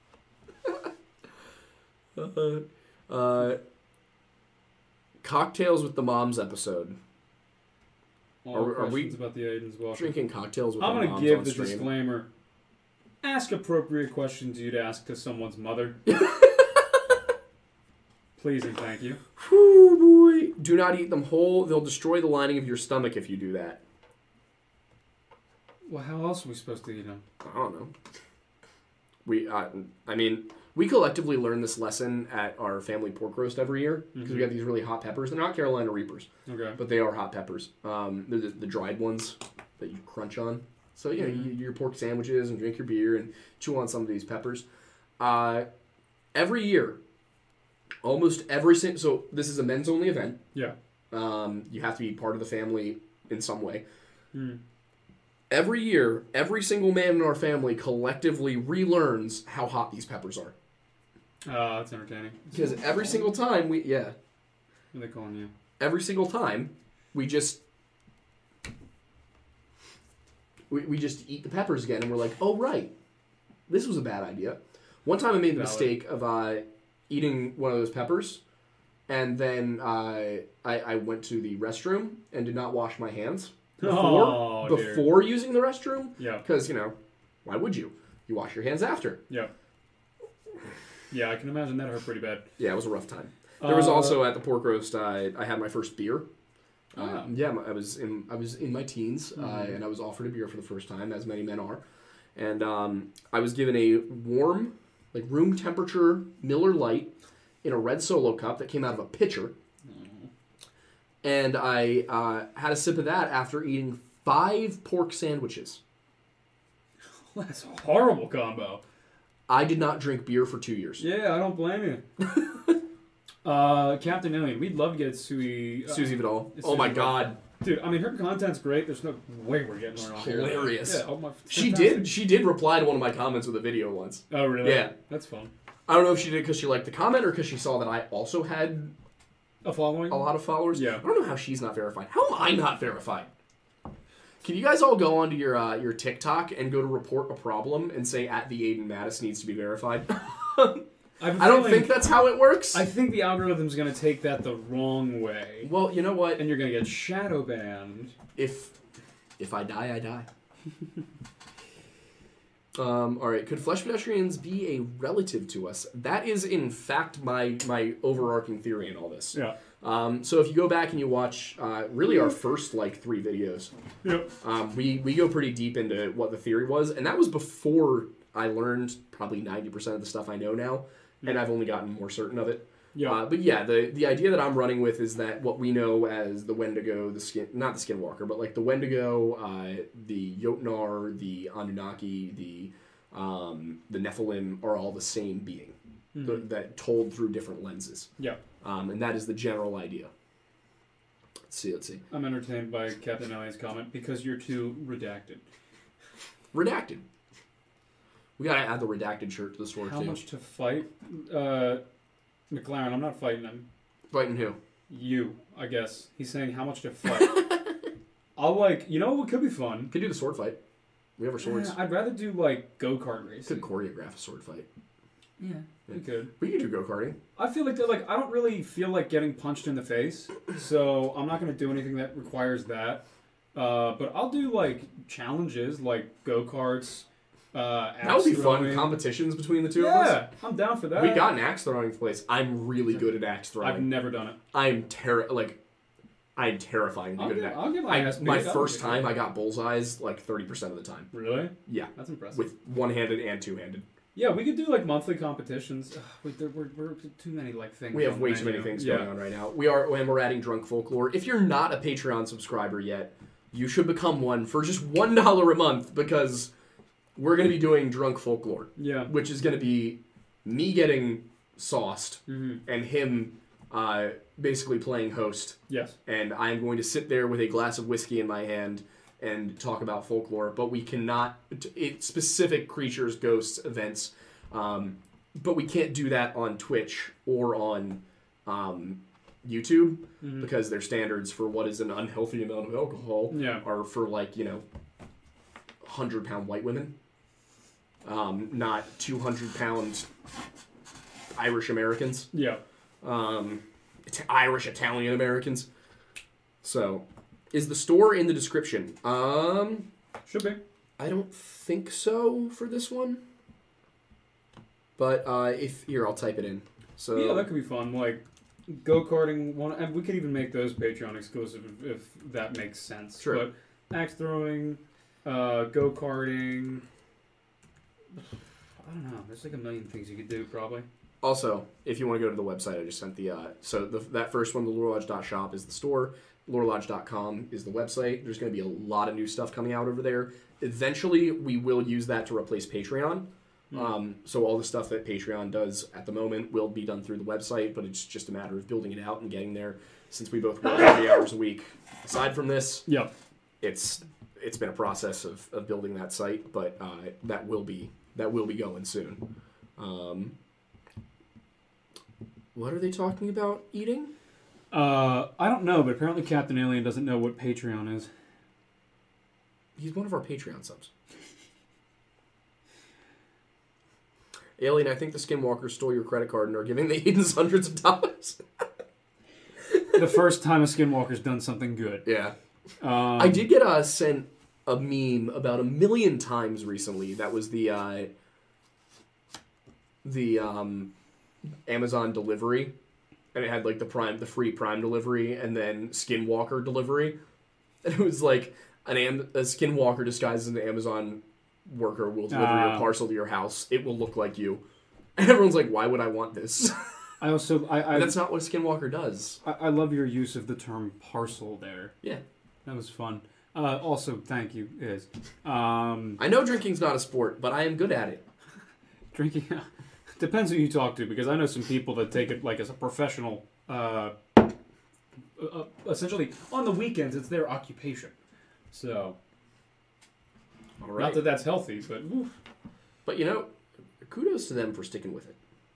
uh, uh, Cocktails with the Moms episode. All Are- are questions we about the Aidens welcome. Drinking cocktails with I'm the going moms to give on the stream. disclaimer. Ask appropriate questions you'd ask to someone's mother. Please and thank you. Whew, boy. Do not eat them whole. They'll destroy the lining of your stomach if you do that. Well, how else are we supposed to eat them? I don't know. We, uh, I mean, we collectively learn this lesson at our family pork roast every year because Mhm. we got these really hot peppers. They're not Carolina Reapers, Okay. but they are hot peppers. Um, they're the, the dried ones that you crunch on. So, you know, Mhm. you eat your pork sandwiches and drink your beer and chew on some of these peppers. Uh, every year, almost every single... So, this is a men's-only event. Yeah. Um, you have to be part of the family in some way. Hmm. Every year, every single man in our family collectively relearns how hot these peppers are. Uh, that's entertaining. Because every single time we... Yeah. What are they calling you? Every single time, we just... We, we just eat the peppers again, and we're like, oh, right. This was a bad idea. One time I made the Valid. mistake of uh, eating one of those peppers, and then uh, I, I went to the restroom and did not wash my hands before, Oh, dear. before using the restroom. Yeah. Because, you know, why would you? You wash your hands after. Yeah. Yeah, I can imagine that hurt pretty bad. Yeah, it was a rough time. There was Uh, also at the pork roast, uh, I had my first beer. Uh, Ah. yeah, I was in I was in my teens, uh, Mhm. and I was offered a beer for the first time, as many men are. And um, I was given a warm, like room temperature Miller Lite in a red Solo cup that came out of a pitcher. And I uh, had a sip of that after eating five pork sandwiches. That's a horrible combo. I did not drink beer for two years. Yeah, I don't blame you. uh, Captain Alien, we'd love to get Sui. Uh, Susie Vidal. Susie Oh my Vidal. god. Dude, I mean, her content's great. There's no way we're getting her on here. Hilarious. Yeah, oh my, She fantastic. did. She did reply to one of my comments with a video once. Oh, really? Yeah. That's fun. I don't know if she did because she liked the comment or because she saw that I also had A following? a lot of followers. Yeah. I don't know how she's not verified. How am I not verified? Can you guys all go onto your uh, your TikTok and go to report a problem and say at the Aiden Mattis needs to be verified? I have a I don't feeling- think that's how it works. I think the algorithm's going to take that the wrong way. Well, you know what? And you're going to get shadow banned. If if I die, I die. um, all right. Could flesh pedestrians be a relative to us? That is, in fact, my my overarching theory in all this. Yeah. Um, so if you go back and you watch, uh, really our first like three videos, Yep. um, we we go pretty deep into what the theory was, and that was before I learned probably ninety percent of the stuff I know now, and I've only gotten more certain of it. Yeah. Uh, but yeah, the the idea that I'm running with is that what we know as the Wendigo, the skin, not the Skinwalker, but like the Wendigo, uh, the Jotnar, the Anunnaki, the um, the Nephilim are all the same being Mhm. th- that told through different lenses. Yeah. Um, and that is the general idea. Let's see, let's see. I'm entertained by Captain Ellie's comment because you're too redacted. Redacted. We gotta add the redacted shirt to the store How too. much to fight? Uh, McLaren, I'm not fighting him. Fighting who? You, I guess. He's saying how much to fight. I'll like, you know what could be fun? Could do the sword fight. We have our swords. Yeah, I'd rather do like go-kart racing. Could choreograph a sword fight. Yeah, we could. We could do go-karting. I feel like that, like I don't really feel like getting punched in the face, so I'm not gonna do anything that requires that. Uh, but I'll do like challenges, like go-karts. Uh, That would be axe fun. throwing. Competitions between the two of us. Yeah, I'm down for that. We got an axe throwing place. I'm really good at axe I've throwing. never done it. I'm terrible. Like, I'm terrifying I'll good get, at that. I'll get my I, ass beat. my That'll first be time good. I got bullseyes like thirty percent of the time. Really? Yeah. That's impressive. With one-handed and two-handed. Yeah, we could do like monthly competitions. Ugh, wait, there were, we're too many like things. We have on way the too many menu. things yeah. going on right now. We are, and we're adding Drunk Folklore. If you're not a Patreon subscriber yet, you should become one for just one dollar a month because we're going to be doing Drunk Folklore. Yeah. Which is going to be me getting sauced Mm-hmm. and him uh, basically playing host. Yes. And I'm going to sit there with a glass of whiskey in my hand and talk about folklore, but we cannot, it, specific creatures, ghosts, events, um, but we can't do that on Twitch or on um, YouTube Mm-hmm. because their standards for what is an unhealthy amount of alcohol Yeah. are for like, you know, one hundred pound white women, um, not two hundred pound Irish Americans, Yeah. um, It- Irish Italian Americans. So, is the store in the description? Um, Should be. I don't think so for this one. But uh, if here, I'll type it in. So Yeah, that could be fun. Like go karting one, and we could even make those Patreon exclusive if, if that makes sense. Sure. But axe throwing, uh, go karting. I don't know. There's like a million things you could do probably. Also, if you want to go to the website, I just sent the uh, so the, that first one, the lore lodge dot shop is the store. lore lodge dot com is the website. There's going to be a lot of new stuff coming out over there. Eventually, we will use that to replace Patreon. Mm. Um, so all the stuff that Patreon does at the moment will be done through the website, but it's just a matter of building it out and getting there. Since we both work thirty hours a week, aside from this, Yeah. it's it's been a process of, of building that site, but uh, that will be that will be going soon. Um, what are they talking about eating? Uh, I don't know, but apparently Captain Alien doesn't know what Patreon is. He's one of our Patreon subs. Alien, I think the Skinwalkers stole your credit card and are giving the Aidens hundreds of dollars. The first time a Skinwalker's done something good. Yeah. Um, I did get uh, sent a meme about a million times recently. That was the uh, the um, Amazon delivery, and it had like the prime, the free Prime delivery, and then Skinwalker delivery. And it was like an Am- a Skinwalker disguised as an Amazon worker will deliver Ah. your parcel to your house. It will look like you, and everyone's like, "Why would I want this?" I also I I, That's not what a Skinwalker does. I I love your use of the term parcel there. Yeah, That was fun. Uh, also, thank you, Iz. Um, I know drinking's not a sport, but I am good at it. drinking depends who you talk to, because I know some people that take it like as a professional. Uh, uh, essentially, on the weekends, it's their occupation. So, All not right, that that's healthy, but oof. but you know, kudos to them for sticking with it.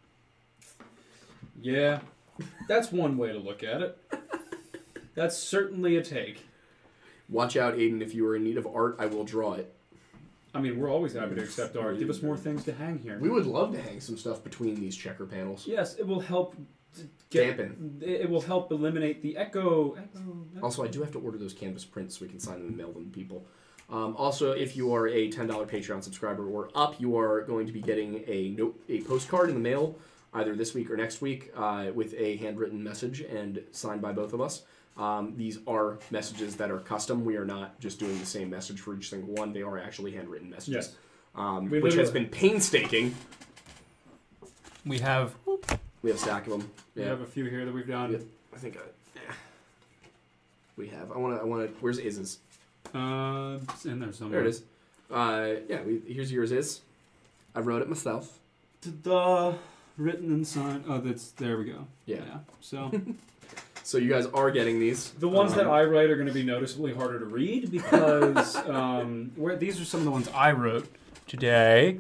Yeah, that's one way to look at it. That's certainly a take. Watch out, Aiden. If you are in need of art, I will draw it. I mean, we're always happy to accept art. Give us more things to hang here. We would love to hang some stuff between these checker panels. Yes, it will help t- get, Dampen. It it will help eliminate the echo. echo, echo. Also, I do have to order those canvas prints so we can sign them and mail them to people. Um, also, if you are a ten dollar Patreon subscriber or up, you are going to be getting a note, a postcard in the mail either this week or next week uh, with a handwritten message and signed by both of us. Um, these are messages that are custom. We are not just doing the same message for each single one. They are actually handwritten messages, Yes. um, We which has literally- been painstaking. We have We have a stack of them. we have a few here that we've done. Yeah. I think I, yeah. we have. I want to. I want to. Where's Iz's? Uh, it's in there somewhere. There it is. Uh, yeah. We, here's yours. Is. I wrote it myself. Ta-da! Written and signed. Oh, that's there. We go. Yeah. So So you guys are getting these. the ones Um, that I write are going to be noticeably harder to read because um, where these are some of the ones I wrote today.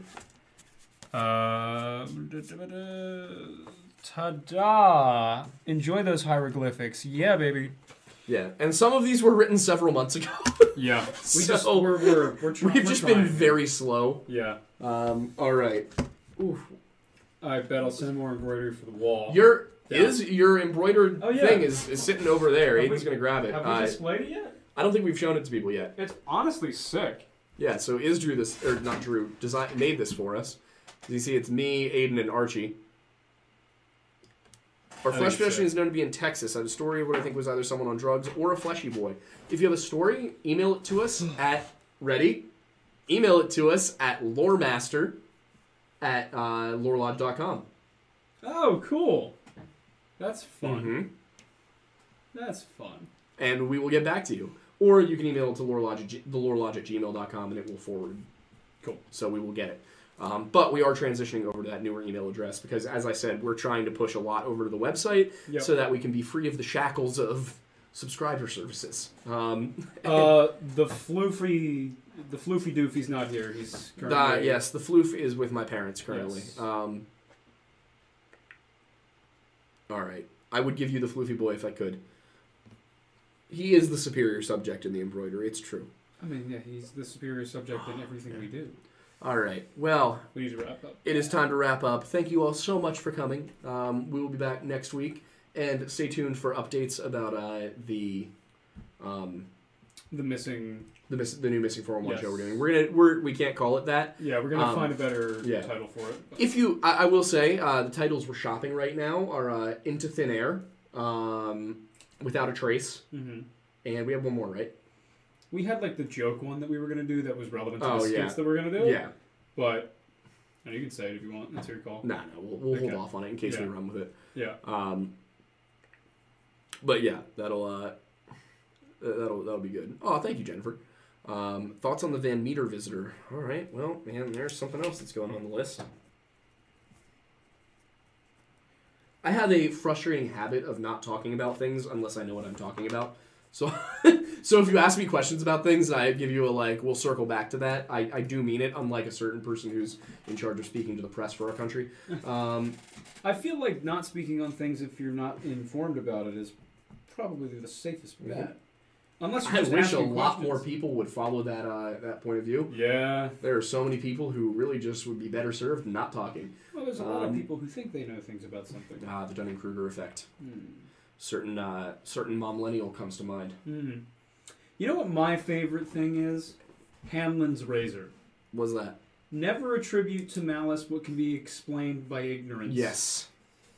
Uh, ta-da! Enjoy those hieroglyphics. Yeah, baby. Yeah, and some of these were written several months ago. Yeah. We So, just we're we're we're, try- We've we're just trying. been very slow. Yeah. Um. All right. Oof. I bet I'll send more embroidery for the wall. Your Yeah. is your embroidered Oh, yeah. thing is, is sitting over there. Have Aiden's we- gonna grab it. Have we Uh, displayed it yet? I don't think we've shown it to people yet. It's honestly sick. Yeah. So Iz drew this, or not drew, design made this for us. As you see, it's me, Aiden, and Archie. Our I flesh think so. pedestrian is known to be in Texas. I have a story of what I think was either someone on drugs or a fleshy boy. If you have a story, email it to us at, ready? Email it to us at loremaster at uh, lorelodge dot com. Oh, cool. That's fun. Mm-hmm. That's fun. And we will get back to you. Or you can email it to lorelodge at, G- the lorelodge at gmail dot com and it will forward. Cool. So we will get it. Um, but we are transitioning over to that newer email address because, as I said, we're trying to push a lot over to the website Yep. so that we can be free of the shackles of subscriber services. Um, Uh, the floofy, the floofy doofy's not here. He's currently... uh, yes, the floof is with my parents currently. Yes. Um, all right. I would give you the floofy boy if I could. He is the superior subject in the embroidery. It's true. I mean, yeah, he's the superior subject in everything Yeah. we do. All right. Well, We need to wrap up. it is time to wrap up. Thank you all so much for coming. Um, we will be back next week. And stay tuned for updates about uh, the um, The missing... the miss- the new Missing four one one Yes. show we're doing. We're gonna we're we can't call it that. Yeah, we're gonna Um, find a better yeah. title for it. but- If you, I, I will say, uh, the titles we're shopping right now are uh, Into Thin Air, um, Without a Trace, Mhm. and we have one more, right? We had like the joke one that we were gonna do that was relevant to Oh, the yeah. skits that we're gonna do. Yeah. But no, you can say it if you want. That's your call. No, no, we'll, we'll hold Okay. off on it in case we Yeah. run with it. Yeah. Um, but yeah, that'll uh, that'll that'll be good. Oh, thank you, Jennifer. Um, thoughts on the Van Meter visitor? All right, well, man, there's something else that's going on the list. I have a frustrating habit of not talking about things unless I know what I'm talking about. So, so if you ask me questions about things, I give you a like, we'll circle back to that. I, I do mean it, unlike a certain person who's in charge of speaking to the press for our country. Um, I feel like not speaking on things if you're not informed about it is probably the safest bet. Unless you're I just wish a asking lot questions. more people would follow that uh, that point of view. Yeah. There are so many people who really just would be better served not talking. Well, there's a lot of Um, people who think they know things about something. Ah, the Dunning-Kruger effect. Hmm. Certain uh, certain millennial comes to mind. Hmm. You know what my favorite thing is? Hamlin's razor. Was that? Never attribute to malice what can be explained by ignorance. Yes.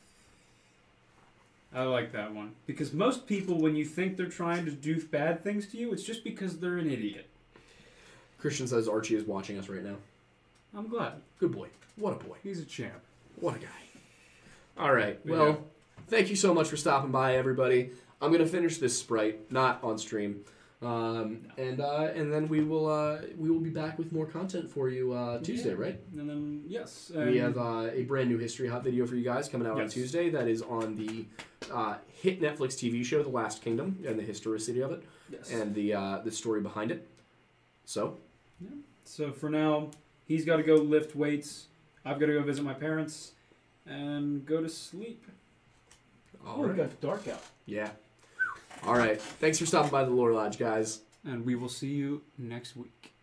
I like that one. Because most people, when you think they're trying to do bad things to you, it's just because they're an idiot. Christian says Archie is watching us right now. I'm glad. Good boy. What a boy. He's a champ. What a guy. All right. Yeah. Well, thank you so much for stopping by, everybody. I'm gonna finish this Sprite, not on stream, um, and uh, and then we will uh, we will be back with more content for you uh, Tuesday, Yeah. right? And then, yes. We and- have uh, a brand new History Hot video for you guys coming out on Yes. Tuesday. That is on the uh, hit Netflix T V show The Last Kingdom and the historicity of it yes. and the uh, the story behind it. So, So for now, he's got to go lift weights. I've got to go visit my parents and go to sleep. all oh, right. it got dark out. Yeah. All right. Thanks for stopping by the Lore Lodge, guys. And we will see you next week.